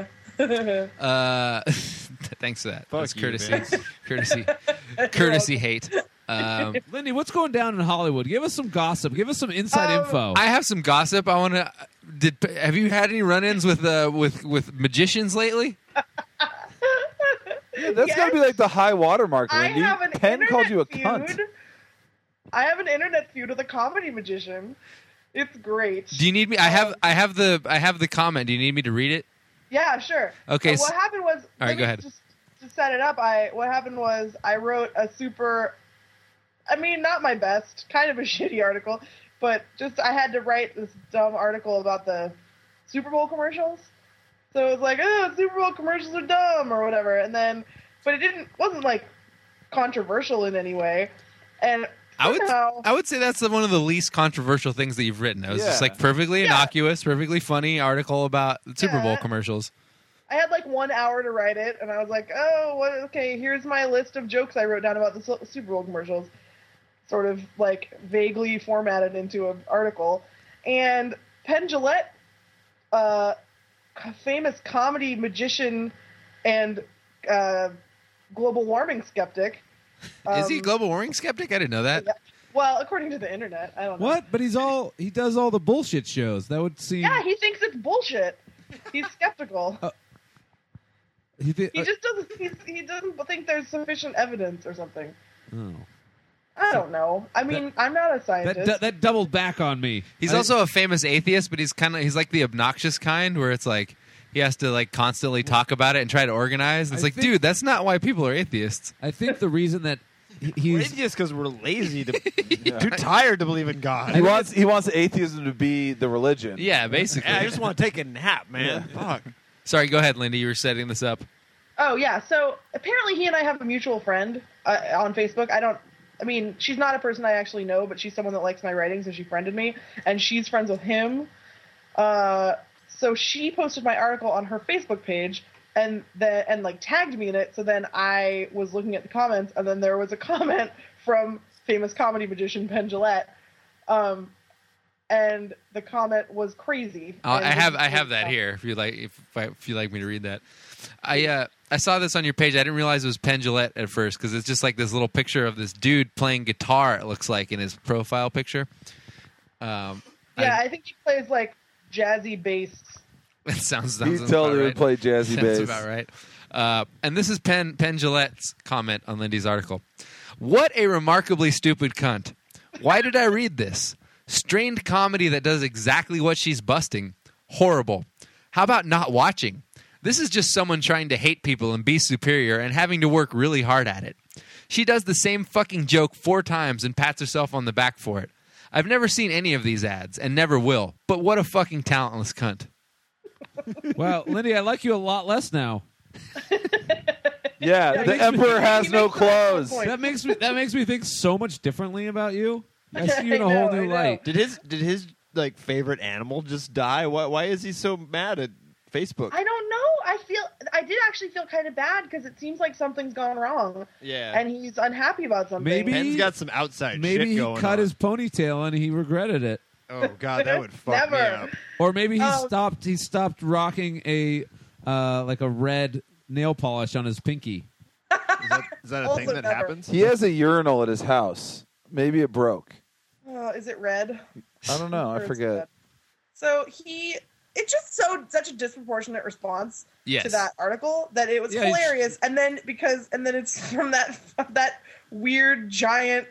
Thanks for that. Fuck That's you, courtesy. Courtesy hate. Lindy, what's going down in Hollywood? Give us some gossip. Give us some inside info. I have some gossip. I want to. Have you had any run-ins with magicians lately? Yeah, that's got to be the high watermark, Lindy. Penn called you a cunt. I have an internet feud with a comedy magician. It's great. Do you need me? I have the comment. Do you need me to read it? Yeah, sure. Okay. What happened was, all right, go ahead. Just to set it up, what happened was I wrote a super, not my best, kind of a shitty article, but I had to write this dumb article about the Super Bowl commercials. So it was Super Bowl commercials are dumb or whatever, but it wasn't controversial in any way, and I would say that's one of the least controversial things that you've written. It was just perfectly innocuous, perfectly funny article about the Super Bowl commercials. I had 1 hour to write it, and I was like, okay, here's my list of jokes I wrote down about the Super Bowl commercials, sort of vaguely formatted into an article. And Penn Jillette, famous comedy magician and global warming skeptic. Is he a global warming skeptic? I didn't know that. Yeah. Well, according to the internet, I don't know. What? But he does all the bullshit shows. That would seem. Yeah, he thinks it's bullshit. He's skeptical. He just doesn't. He doesn't think there's sufficient evidence or something. Oh. I don't know. I'm not a scientist. That doubled back on me. He's also a famous atheist, but he's the obnoxious kind where it's he has to constantly talk about it and try to organize. It's dude, that's not why people are atheists. I think the reason that we're atheists because we're lazy, too tired to believe in God. He wants atheism to be the religion. Yeah, basically. Yeah, I just want to take a nap, man. Yeah. Fuck. Sorry, go ahead, Lindy. You were setting this up. Oh yeah. So apparently he and I have a mutual friend on Facebook. She's not a person I actually know, but she's someone that likes my writing, so she friended me, and she's friends with him. So she posted my article on her Facebook page and tagged me in it. So then I was looking at the comments, and then there was a comment from famous comedy magician Penn Jillette, and the comment was crazy. I have that here. If you like me to read that, I saw this on your page. I didn't realize it was Penn Jillette at first because it's just this little picture of this dude playing guitar. It looks like in his profile picture. I think he plays jazzy bass. That sounds he totally would play jazzy bass. That's about right. And this is Penn Jillette's comment on Lindy's article. What a remarkably stupid cunt. Why did I read this? Strained comedy that does exactly what she's busting. Horrible. How about not watching? This is just someone trying to hate people and be superior and having to work really hard at it. She does the same fucking joke 4 times and pats herself on the back for it. I've never seen any of these ads and never will, but what a fucking talentless cunt. Wow, Lindy, I like you a lot less now. Yeah, the emperor has no clothes. That makes me think so much differently about you. I see you in a I whole know, new I know. light. Did his like favorite animal just die? Why is he so mad at Facebook? I don't know. I did actually feel kind of bad because it seems like something's gone wrong. Yeah. And he's unhappy about something. Maybe Pen's got some outside Maybe shit he going cut on. his ponytail and he regretted it. Oh God, that would fuck me Never. up. Or maybe he Oh. stopped rocking a like a red nail polish on his pinky. Is that a Also thing that never. happens? He has a urinal at his house. Maybe it broke. Is it red? I don't know. Or I it's forget. red. So it's just such a disproportionate response Yes. to that article that it was Yeah, it's- hilarious. And then it's from that weird giant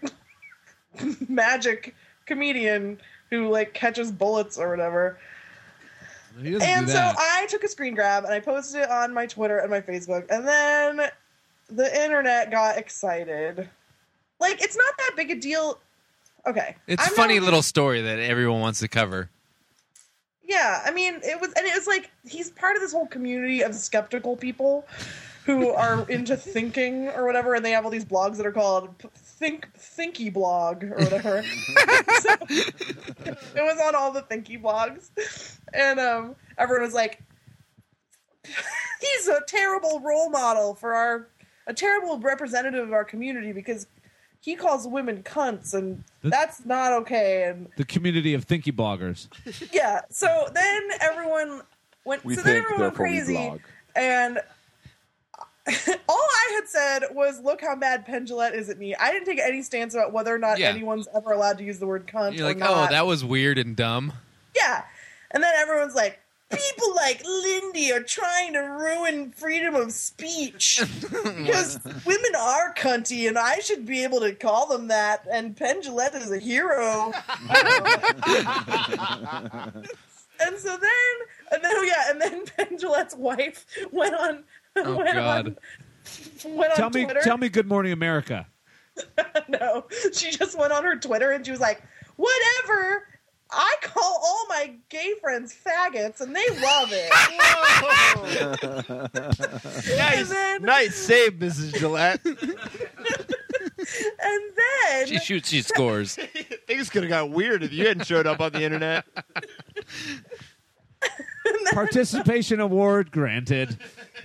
magic comedian who like catches bullets or whatever. He doesn't And do so that. I took a screen grab and I posted it on my Twitter and my Facebook, and then the internet got excited. Like, it's not that big a deal. Okay. It's a I'm funny not- little story that everyone wants to cover. Yeah, I mean, it was like he's part of this whole community of skeptical people who are into thinking or whatever, and they have all these blogs that are called Thinky Blog or whatever. So, it was on all the Thinky blogs, and everyone was like, "He's a terrible role model for a terrible representative of our community because he calls women cunts, and that's not okay." And The community of thinky bloggers. yeah, so then everyone went. We so then think, everyone went therefore we crazy, blog. and all I had said was, "Look how mad Penn Jillette is at me." I didn't take any stance about whether or not Yeah. anyone's ever allowed to use the word cunt. You're or like, not. oh, that was weird and dumb. Yeah, and then everyone's like, "People like Lindy are trying to ruin freedom of speech because women are cunty, and I should be able to call them that." And Penn Jillette is a hero. And so then Penn Jillette's wife went on. Oh, went God. went on Twitter. Tell me, Good Morning America. No, she just went on her Twitter and she was like, "Whatever. I call all my gay friends faggots, and they love it." Nice save, Mrs. Gillette. And then She shoots, she scores. Things could have got weird if you hadn't showed up on the internet. Participation award granted.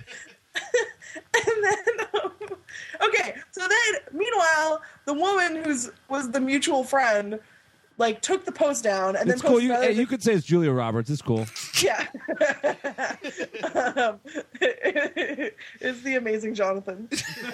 And then, okay, so then, meanwhile, the woman was the mutual friend, like, took the post down and It's then cool. posted another You thing. could say it's Julia Roberts. It's cool. Yeah. It's the amazing Jonathan.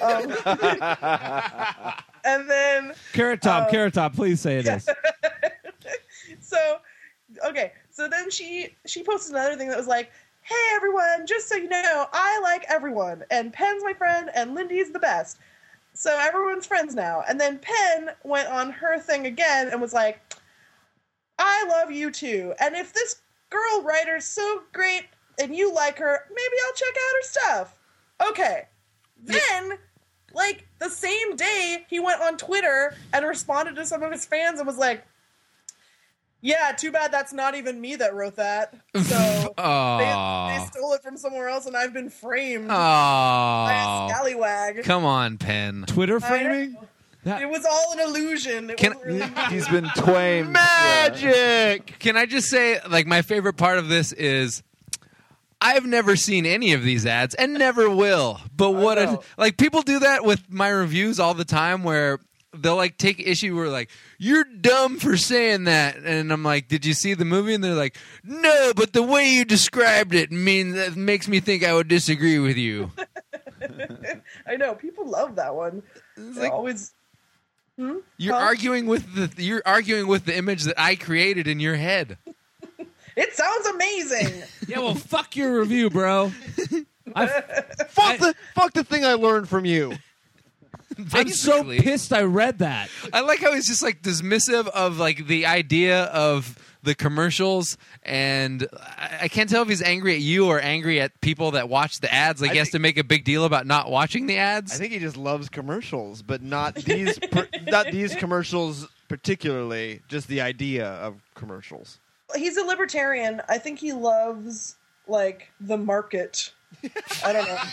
And then, Carrot Top, please say it is. so, okay, so then she posted another thing that was like, "Hey everyone, just so you know, I like everyone, and Penn's my friend, and Lindy's the best. So everyone's friends now." And then Penn went on her thing again and was like, "I love you too, and if this girl writer's so great and you like her, maybe I'll check out her stuff." Okay. Then, like, the same day, he went on Twitter and responded to some of his fans and was like, "Yeah, too bad that's not even me that wrote that. So they stole it from somewhere else, and I've been framed by a Oh, scallywag." come on, Penn. Twitter framing? It was all an illusion. It wasn't really He's been twain. Magic. Can I just say, like, my favorite part of this is I've never seen any of these ads and never will. But what like people do that with my reviews all the time where they'll like take issue where like, "You're dumb for saying that," and I'm like, "Did you see the movie?" And they're like, "No, but the way you described it makes me think I would disagree with you." I know people love that one. They like- always. You're arguing with the image that I created in your head. It sounds amazing. Yeah, well, fuck your review, bro. Fuck the thing I learned from you. I'm so pissed I read that. I like how he's just like dismissive of like the idea of the commercials, and I can't tell if he's angry at you or angry at people that watch the ads. Like he has to make a big deal about not watching the ads. I think he just loves commercials, but not these not these commercials particularly, just the idea of commercials. He's a libertarian. I think he loves like the market. I don't know.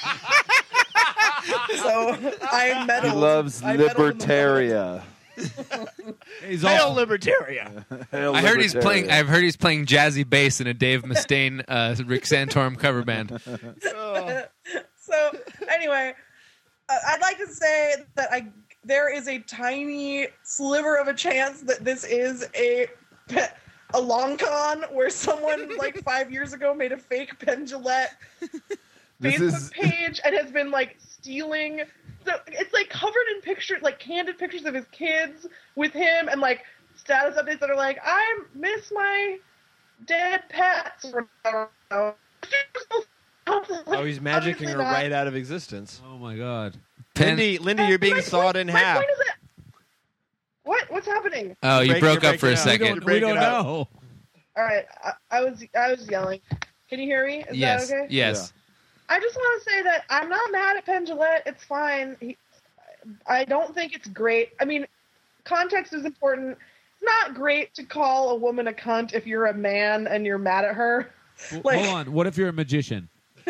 So I meddled. He loves I meddled in the Libertaria. He's Hail Libertaria. Hail I heard he's Libertaria. playing. I've heard he's playing jazzy bass in a Dave Mustaine, Rick Santorum cover band. So anyway, I'd like to say that there is a tiny sliver of a chance that this is a long con where someone like 5 years ago made a fake Penn Jillette Facebook page and has been like stealing. It's like covered in pictures, like candid pictures of his kids with him, and like status updates that are like, "I miss my dead pets." Or whatever. Oh, he's magicking her right out of existence. Oh my God, Lindy, you're being sawed in half. Point is that, what's happening? Oh, you broke up for a second. we don't know. All right, I was yelling. Can you hear me? Is Yes. that okay? Yes. I just want to say that I'm not mad at Penn Jillette. It's fine. I don't think it's great. I mean, context is important. It's not great to call a woman a cunt if you're a man and you're mad at her. Like, hold on. What if you're a magician?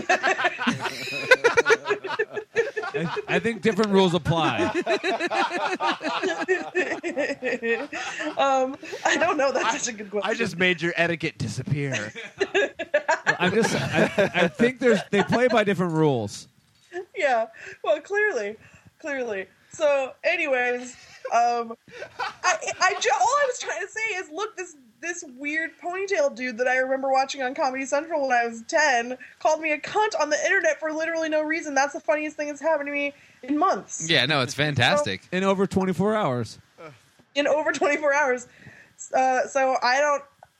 I think different rules apply. I don't know. That's such a good question. I just made your etiquette disappear. I think they play by different rules. Yeah. Well, clearly. So, anyways, all I was trying to say is, look, this weird ponytail dude that I remember watching on Comedy Central when I was 10 called me a cunt on the internet for literally no reason. That's the funniest thing that's happened to me in months. Yeah, no, it's fantastic. In over 24 hours. In over 24 hours. So I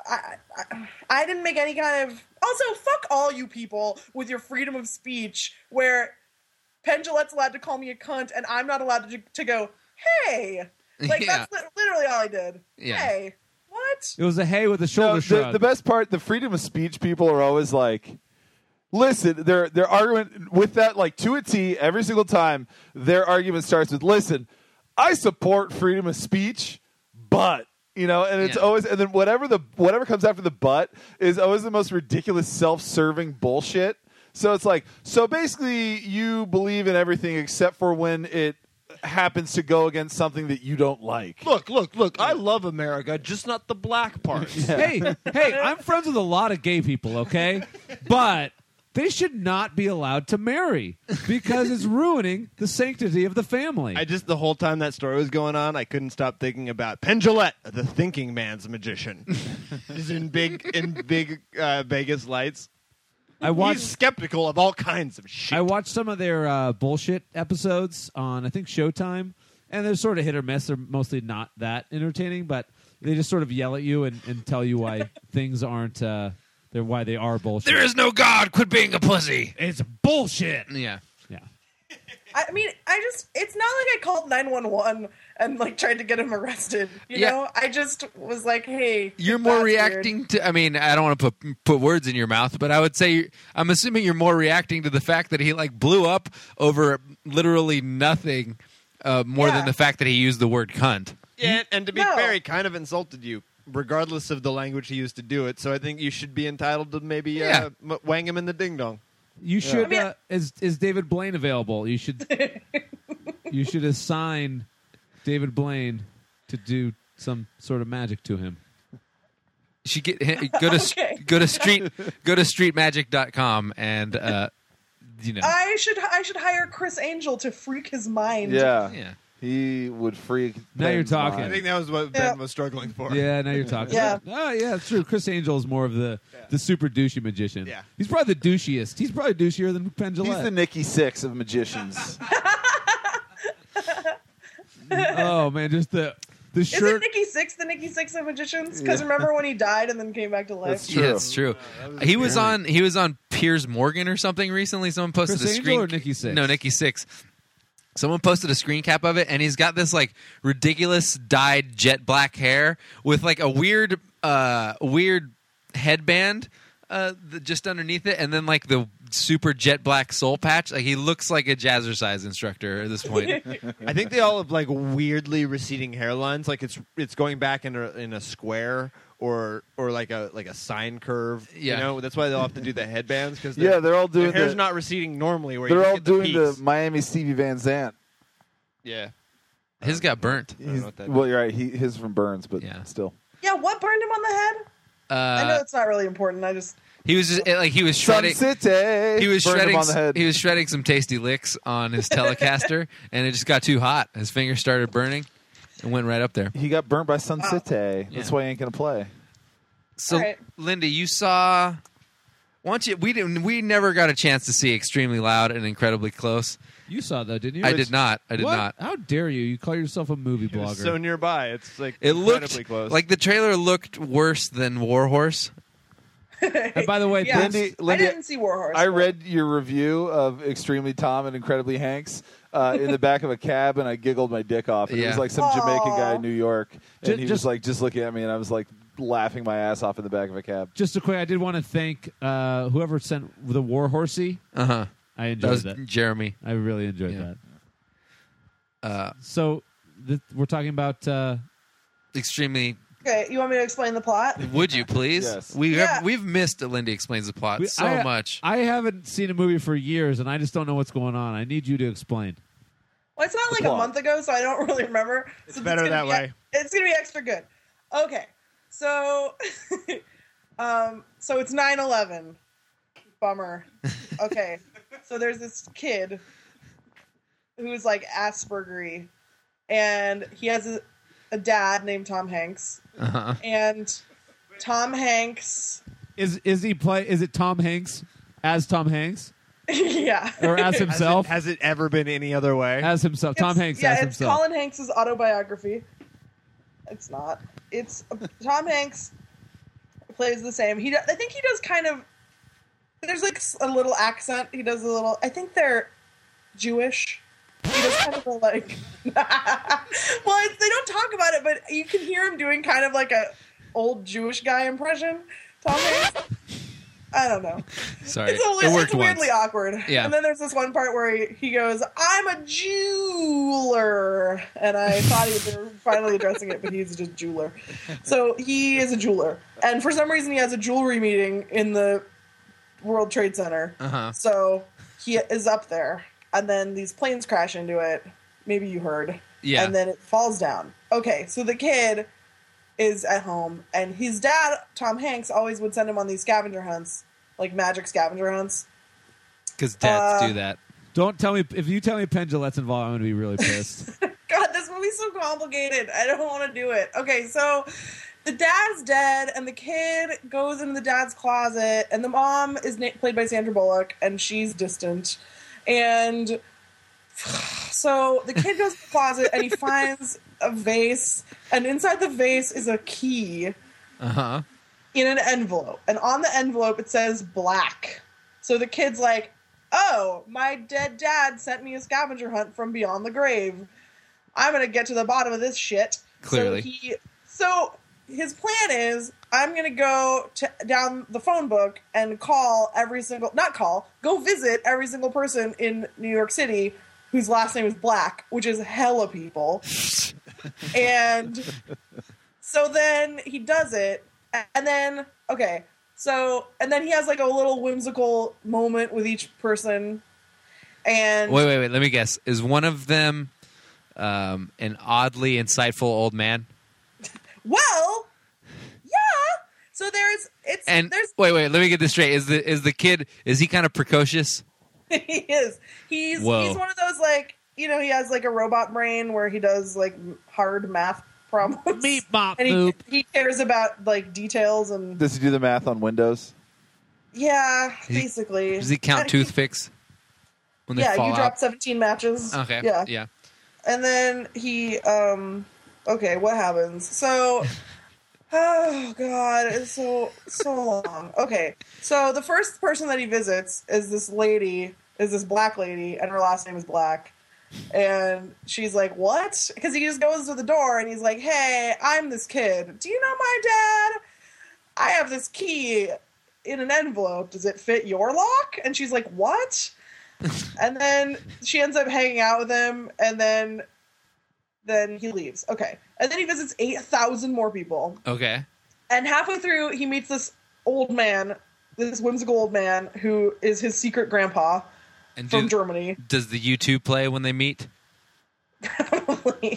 didn't make any kind of... Also, fuck all you people with your freedom of speech where Penn Jillette's allowed to call me a cunt and I'm not allowed to go, hey. Like, Yeah. that's literally all I did. Yeah. Hey. What? It was a hey with a shoulder shrug. The best part, the freedom of speech people are always like, listen, their argument with that, like to a T, every single time, their argument starts with, listen, I support freedom of speech, but, you know, and it's always, and then whatever comes after the but is always the most ridiculous self-serving bullshit. So it's like, so basically you believe in everything except for when it happens to go against something that you don't like. Look, I love America, just not the black parts. Hey, I'm friends with a lot of gay people, okay? But they should not be allowed to marry because it's ruining the sanctity of the family. The whole time that story was going on, I couldn't stop thinking about Penn Jillette, the thinking man's magician. He's in big Vegas lights. He's skeptical of all kinds of shit. I watched some of their bullshit episodes on, I think, Showtime, and they're sort of hit or miss. They're mostly not that entertaining, but they just sort of yell at you and tell you why things aren't, why they are bullshit. There is no God. Quit being a pussy. It's bullshit. Yeah. I mean, it's not like I called 911 and like tried to get him arrested. You know, I just was like, hey, You're more that's reacting weird. to. I mean, I don't want to put words in your mouth, but I would say I'm assuming you're more reacting to the fact that he like blew up over literally nothing, more than the fact that he used the word cunt. Yeah, and to be fair, he kind of insulted you, regardless of the language he used to do it. So I think you should be entitled to maybe wang him in the ding dong. You should. Is David Blaine available? You should. You should assign David Blaine to do some sort of magic to him. You should go to streetmagic.com and you know. I should hire Chris Angel to freak his mind. Yeah. He would freak. Now you're talking. I think that was what Ben was struggling for. Yeah, now you're talking. Yeah. Oh, yeah, it's true. Chris Angel is more of the super douchey magician. Yeah. He's probably the douchiest. He's probably douchier than Penn Jillette. He's the Nikki Sixx of magicians. Oh man, just the shirt. Isn't Nikki Sixx the Nikki Sixx of magicians? Because remember when he died and then came back to life? That's true. Yeah, it's true. He was on Piers Morgan or something recently. Someone posted Chris a Angel screen. or Nikki Sixx? No, Nikki Sixx. Someone posted a screen cap of it, and he's got this like ridiculous dyed jet black hair with like a weird headband just underneath it, and then like the super jet black soul patch. Like he looks like a jazzercise instructor at this point. I think they all have like weirdly receding hairlines, like it's going back in a square or like a sine curve. Yeah. You know, that's why they'll have to do the headbands because they're all doing their hair's the- not receding normally. Where They're you all get doing peaks. the Miami Stevie Van Zandt. Yeah. His got burnt. Well, you're right. His from Burns, but still. Yeah, what burned him on the head? I know it's not really important. I just He was just like he was Sun shredding. City. He was Burned him shredding. on the head. He was shredding some tasty licks on his Telecaster, and it just got too hot. His fingers started burning, and went right up there. He got burnt by Sun City. That's why he ain't gonna play. So, Lindy, you saw. Once you, we never got a chance to see Extremely Loud and Incredibly Close. You saw it, though, didn't you? I did not. I did What? not. How dare you? You call yourself a movie blogger. It's so nearby. It's like It incredibly looked close. like the trailer looked worse than Warhorse. And by the way, yeah, Lindy, I didn't see Warhorse. I but- read your review of Extremely Tom and Incredibly Hanks in the back of a cab, and I giggled my dick off. And it was Yeah. like some Jamaican guy in New York, and Ju- he just- was like just looking at me, and I was like laughing my ass off in the back of a cab. just a quick, I did want to thank whoever sent the Warhorsey. Uh huh. I That enjoyed was that. Jeremy. I really enjoyed Yeah. that. So we're talking about Extremely. Okay, you want me to explain the plot? Would you please? Yes. We've missed Lindy Explains the Plot so much. I haven't seen a movie for years, and I just don't know what's going on. I need you to explain. Well, it's not like plot. a month ago, so I don't really remember. It's better that way. It's gonna be extra good. Okay, so so it's 9/11. Bummer. Okay, so there's this kid who's like Aspergery, and he has a dad named Tom Hanks, Uh-huh. and Tom Hanks. Is it Tom Hanks as Tom Hanks Yeah. or as himself? Has it ever been any other way? As himself, Tom Hanks Yeah, as it's himself. Colin Hanks' autobiography. It's not. It's Tom Hanks plays the same. I think he does kind of. There's like a little accent. He does a little. I think they're Jewish. He does kind of a like. Well, they don't talk about it, but you can hear him doing kind of like a old Jewish guy impression. Tom Hanks. I don't know. Sorry, It's it worked weirdly once. awkward. Yeah. And then there's this one part where he goes, "I'm a jeweler," and I thought they were finally addressing it, but he's just jeweler. So he is a jeweler, and for some reason he has a jewelry meeting in the World Trade Center. Uh-huh. So he is up there, and then these planes crash into it. Maybe you heard. Yeah. And then it falls down. Okay, so the kid is at home, and his dad, Tom Hanks, always would send him on these scavenger hunts, like magic scavenger hunts. Because dads do that. Don't tell me if you tell me Penn Jillette's involved. I'm going to be really pissed. God, this movie's so complicated. I don't want to do it. Okay, so the dad's dead, and the kid goes into the dad's closet, and the mom is played by Sandra Bullock, and she's distant. And so the kid goes to the closet, and he finds a vase, and inside the vase is a key Uh-huh. in an envelope. And on the envelope, it says black. So the kid's like, oh, my dead dad sent me a scavenger hunt from beyond the grave. I'm going to get to the bottom of this shit. Clearly. So his plan is, I'm going to go down the phone book and go visit every single person in New York City whose last name is Black, which is hella people. And so then he does it, and then, and then he has like a little whimsical moment with each person. And Wait. Let me guess. Is one of them an oddly insightful old man? well, yeah. So there's Wait. Let me get this straight. Is the kid? Is he kind of precocious? he is. He's Whoa. one of those, like, he has like a robot brain where he does like hard math problems. Meat bop and boop. he cares about like details and Does he do the math on Windows? yeah, basically. Does he count And toothpicks when they yeah, fall you out? drop 17 matches. Okay. Yeah. Yeah. And then he, okay, what happens? So, oh god, it's so long. Okay, so the first person that he visits is this black lady, and her last name is Black. And she's like, what? Because he just goes to the door, and he's like, hey, I'm this kid. Do you know my dad? I have this key in an envelope. Does it fit your lock? And she's like, what? And then she ends up hanging out with him, and then he leaves. Okay. And then he visits 8,000 more people. Okay. And halfway through, he meets this old man, this whimsical old man, who is his secret grandpa from Germany. Does the U2 play when they meet? Probably.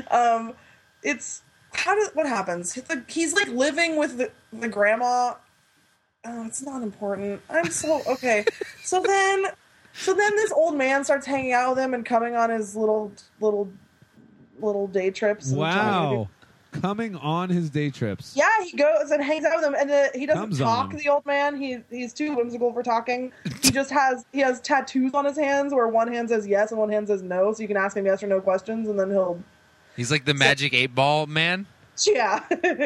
What happens? He's like living with the grandma. Oh, it's not important. Okay. So then this old man starts hanging out with him and coming on his little day trips. Wow. Coming on his day trips. Yeah, he goes and hangs out with him, and he doesn't Comes talk. on him. The old man, he's too whimsical for talking. He has tattoos on his hands where one hand says yes and one hand says no, so you can ask him yes or no questions, and then he'll. He's like the Magic 8-Ball man. Yeah,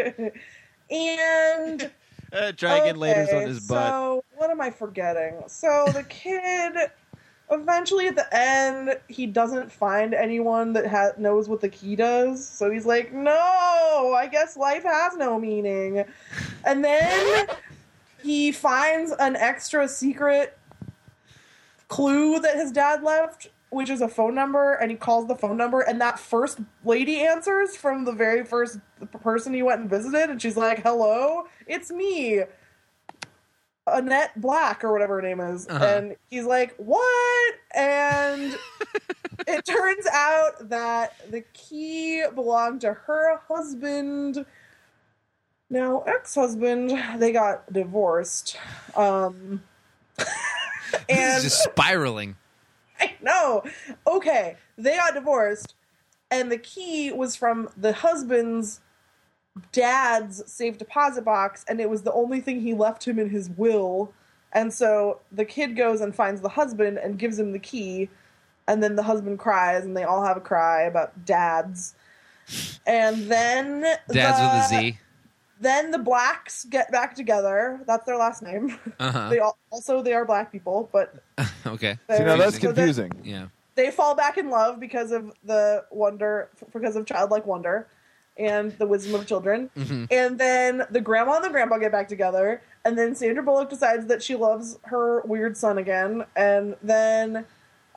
and dragon laters on his butt. So what am I forgetting? So the kid. Eventually, at the end, he doesn't find anyone that knows what the key does. So he's like, no, I guess life has no meaning. And then he finds an extra secret clue that his dad left, which is a phone number, and he calls the phone number, and that first lady answers from the very first person he went and visited, and she's like, hello, it's me. Annette Black or whatever her name is. Uh-huh. And he's like, what? And it turns out that the key belonged to her husband. Now, ex-husband, they got divorced. And This is just spiraling. I know. Okay, they got divorced, and the key was from the husband's dad's safe deposit box, and it was the only thing he left him in his will. And so the kid goes and finds the husband and gives him the key, and then the husband cries, and they all have a cry about dads. And then Dads with a Z. Then the Blacks get back together. That's their last name. Uh-huh. They are black people, but Okay. See, now that's So confusing. Yeah. they fall back in love because of because of childlike wonder and the wisdom of children. Mhm. And then the grandma and the grandpa get back together, and then Sandra Bullock decides that she loves her weird son again, and then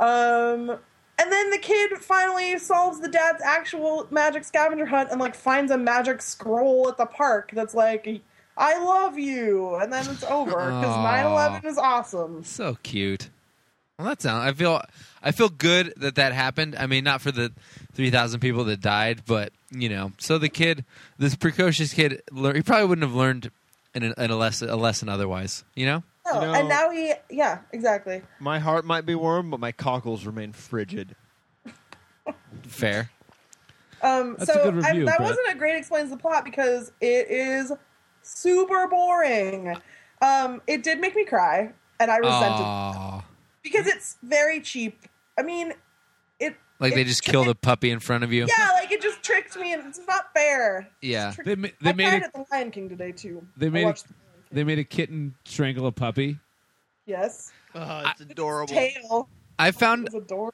the kid finally solves the dad's actual magic scavenger hunt and like finds a magic scroll at the park that's like, I love you, and then it's over because Aw. 9/11 is awesome. So cute. Well, that sounds. I feel good that happened. I mean, not for the 3,000 people that died, but So the kid, this precocious kid, he probably wouldn't have learned a lesson otherwise. No, and now exactly. My heart might be warm, but my cockles remain frigid. Fair. That's a good review, that Brett. wasn't a great explains the plot because it is super boring. It did make me cry, and I resented it because it's very cheap. I mean, They just killed a puppy in front of you. Yeah, it just tricked me, and it's not fair. Yeah. They I cried at the Lion King today too. They I made watched- they made a kitten strangle a puppy. Yes. It's adorable. Tail. I found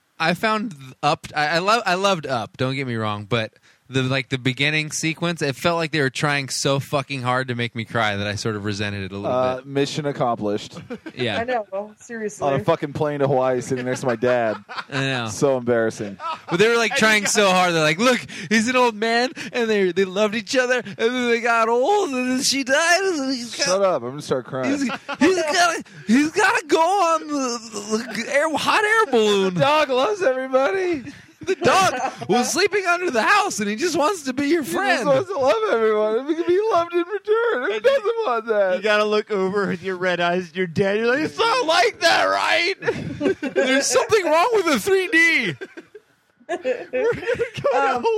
Up. I loved Up. Don't get me wrong, but the beginning sequence, it felt like they were trying so fucking hard to make me cry that I sort of resented it a little bit. Mission accomplished. Yeah. I know. Seriously. On a fucking plane to Hawaii, sitting next to my dad. I know. So embarrassing. But they were trying so hard. They're like, look, he's an old man, and they loved each other, and then they got old, and then she died. And Shut up! I'm gonna start crying. He's got to go on the hot air balloon. The dog loves everybody. The dog was sleeping under the house, and he just wants to be your He friend. just wants to love everyone. And he can be loved in return. Who doesn't want that? You gotta look over with your red eyes at your dad. You're like, it's not like that, right? There's something wrong with the 3D. We're gonna go to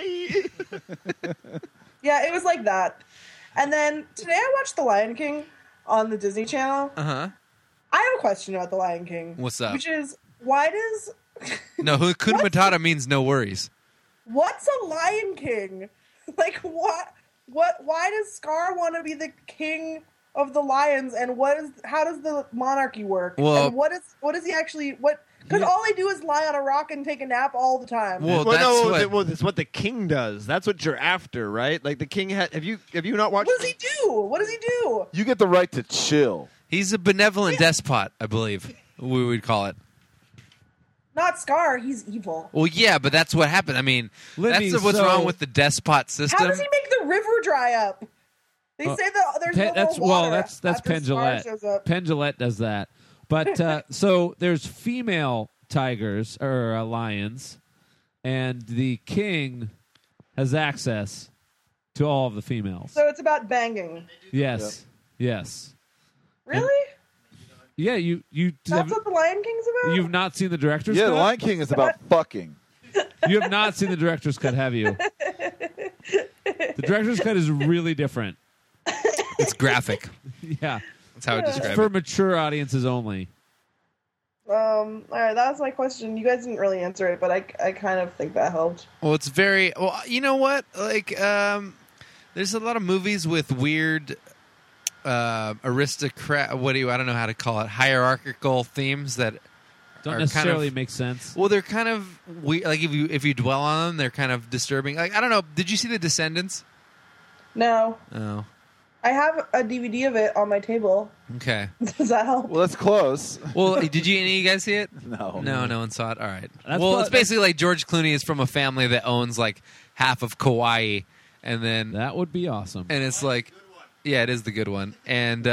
Hawaii. Yeah, it was like that. And then today I watched The Lion King on the Disney Channel. Uh-huh. I have a question about The Lion King. What's up? Which is, why does... No, Hakuna Matata means no worries. What's a Lion King? What? Why does Scar want to be the king of the lions? And how does the monarchy work? Well- and what is he actually? Because all they do is lie on a rock and take a nap all the time. That's what the king does. That's what you're after, right? Like the king have you not watched? What does he do? What does he do? You get the right to chill. He's a benevolent despot, I believe we would call it. Not Scar. He's evil. Well, yeah, but that's what happened. I mean, Lindy, that's what's so- wrong with the despot system. How does he make the river dry up? They say that there's no that's more water that's after Penn Scar shows Jillette. up. Penn Jillette does that. But so there's female tigers or lions, and the king has access to all of the females. So it's about banging. Yes, yes. Really? Yeah, you. That's what The Lion King's about? You've not seen the director's Yeah, cut? The Lion King is about fucking. You have not seen the director's cut, have you? The director's cut is really different. It's graphic. Yeah. That's how I It's describe for it. mature audiences only. All right, that was my question. You guys didn't really answer it, but I kind of think that helped. Well, it's very well. You know what? Like, there's a lot of movies with weird aristocrat. What do you? I don't know how to call it. Hierarchical themes that Don't are necessarily kind of, make sense. Well, they're kind of weird. Like if you dwell on them, they're kind of disturbing. Like I don't know. Did you see The Descendants? No. Oh, I have a DVD of it on my table. okay. Does that help? Well, that's close. Well, did any of you guys see it? No. No one saw it. All right. That's Well, pro- it's basically like George Clooney is from a family that owns like half of Kauai, and then That would be awesome. and it's like, yeah, it is the good one, and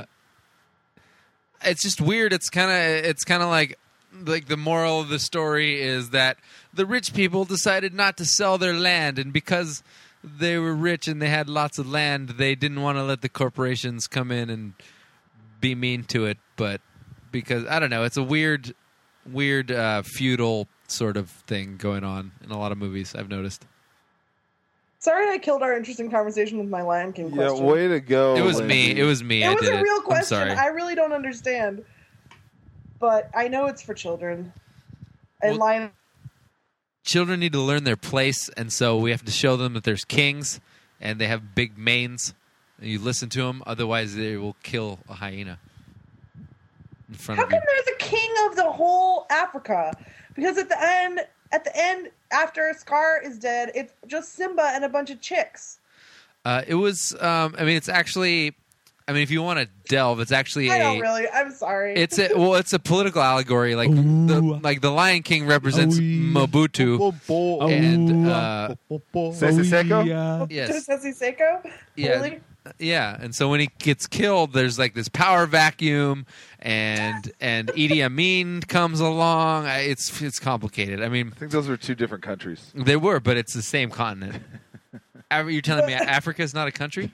it's just weird. It's kind of like the moral of the story is that the rich people decided not to sell their land, and because they were rich and they had lots of land, they didn't want to let the corporations come in and be mean to it. But because I don't know, it's a weird feudal sort of thing going on in a lot of movies. I've noticed. Sorry I killed our interesting conversation with my Lion King Yeah, question. way to go. It was Lindsay. me. It was me. It I was did a real I'm question. sorry. I really don't understand. But I know it's for children. And Well- Lion Children need to learn their place, and so we have to show them that there's kings, and they have big manes, and you listen to them, otherwise they will kill a hyena in front How of you. come there's a king of the whole Africa? Because at the end, after Scar is dead, it's just Simba and a bunch of chicks. It was, it's actually, if you want to delve, it's actually I don't really. I'm sorry. it's a political allegory. Like the Lion King represents Mobutu, and Sese Seko? yes, Sese Seko? Yeah. Really? Yeah, and so when he gets killed, there's like this power vacuum, and Idi Amin comes along. It's complicated. I mean, I think those were two different countries. they were, but it's the same continent. You're telling me Africa is not a country?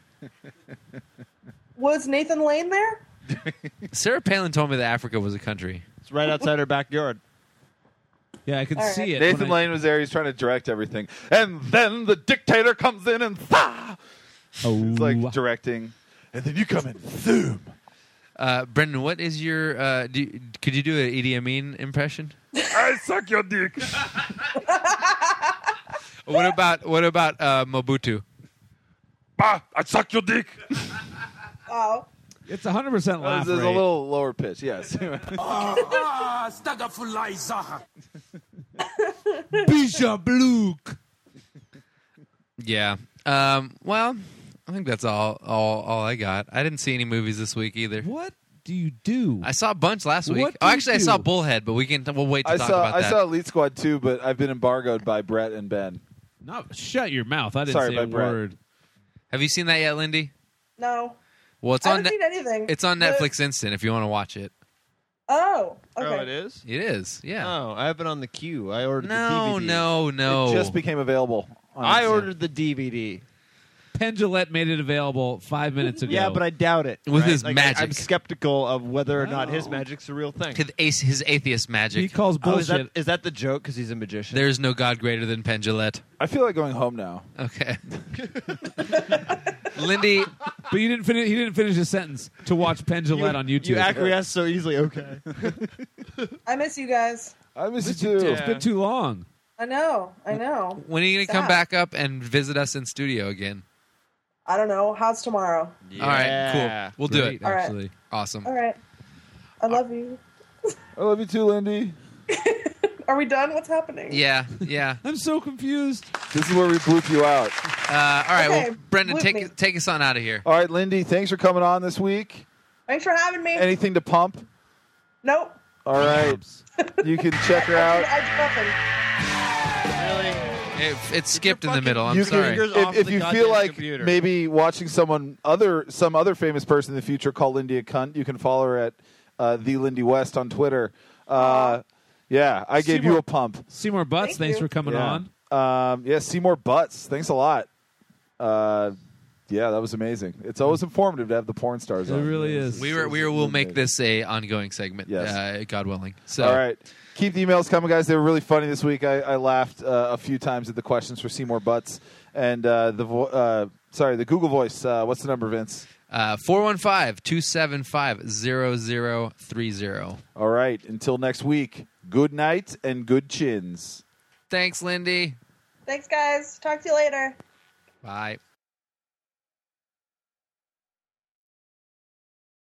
Was Nathan Lane there? Sarah Palin told me that Africa was a country. It's right outside her backyard. Yeah, I could All right. see it. Nathan when I- Lane was there. He's trying to direct everything. And then the dictator comes in and he's like directing. And then you come in. Zoom. Brendan, what is your? Could you do an Idi Amin impression? I suck your dick. What about Mobutu? Bah, I suck your dick. Oh. It's 100% laugh There's a rate. little lower pitch, yes. Bishop Luke. Yeah. Well, I think that's all I got. I didn't see any movies this week either. What do you do? I saw a bunch last week. What do Oh, you actually, I do? saw Bullhead, but we'll wait to I talk about that. saw Elite Squad 2, but I've been embargoed by Brett and Ben. No, shut your mouth. I didn't Sorry, say by a Brett. word. Have you seen that yet, Lindy? No. Well, it's I on. haven't seen anything. It's on But- Netflix Instant if you want to watch it. Oh. Okay. Oh, it is? It is. Yeah. Oh, I have it on the queue. I ordered the No, DVD. no. It just became available. on I Instant. ordered the DVD. Penn Jillette made it available 5 minutes ago. Yeah, but I doubt it. With right? his Like, magic. I'm skeptical of whether or not his No. magic's a real thing. His atheist magic. he calls Oh, is bullshit. that the joke? Because he's a magician. There's no God greater than Penn Jillette. I feel like going home now. Okay. Lindy, But you didn't finish. He didn't finish his sentence to watch Penn Jillette on YouTube. You acquiesce so easily. Okay. I miss you guys. I miss you too. It's been too long. I know. when are you going to come Sad. back up and visit us in studio again? I don't know. How's tomorrow? All right, cool. We'll do Great, it. All right. actually. Awesome. All right. I love you. I love you too, Lindy. Are we done? What's happening? Yeah. I'm so confused. This is where we bloop you out. All right, Okay, well, Brendan, bloop me. take us on out of here. All right, Lindy, thanks for coming on this week. Thanks for having me. Anything to pump? Nope. All right. You can check her out. I do nothing. Really? It skipped in the middle. I'm You sorry. can- if you feel like maybe watching some other famous person in the future call Lindy a cunt, you can follow her at the Lindy West on Twitter. Yeah, I gave you a pump. Seymour Butts, thanks for coming on. Yeah, Seymour Butts, thanks a lot. Yeah, that was amazing. It's always informative to have the porn stars on. It really is. We'll make this a ongoing segment. Yes. God willing. So all right. Keep the emails coming, guys. They were really funny this week. I laughed a few times at the questions for Seymour Butts. And the Google Voice. What's the number, Vince? 415-275-0030. All right. Until next week, good night and good chins. Thanks, Lindy. Thanks, guys. Talk to you later. Bye.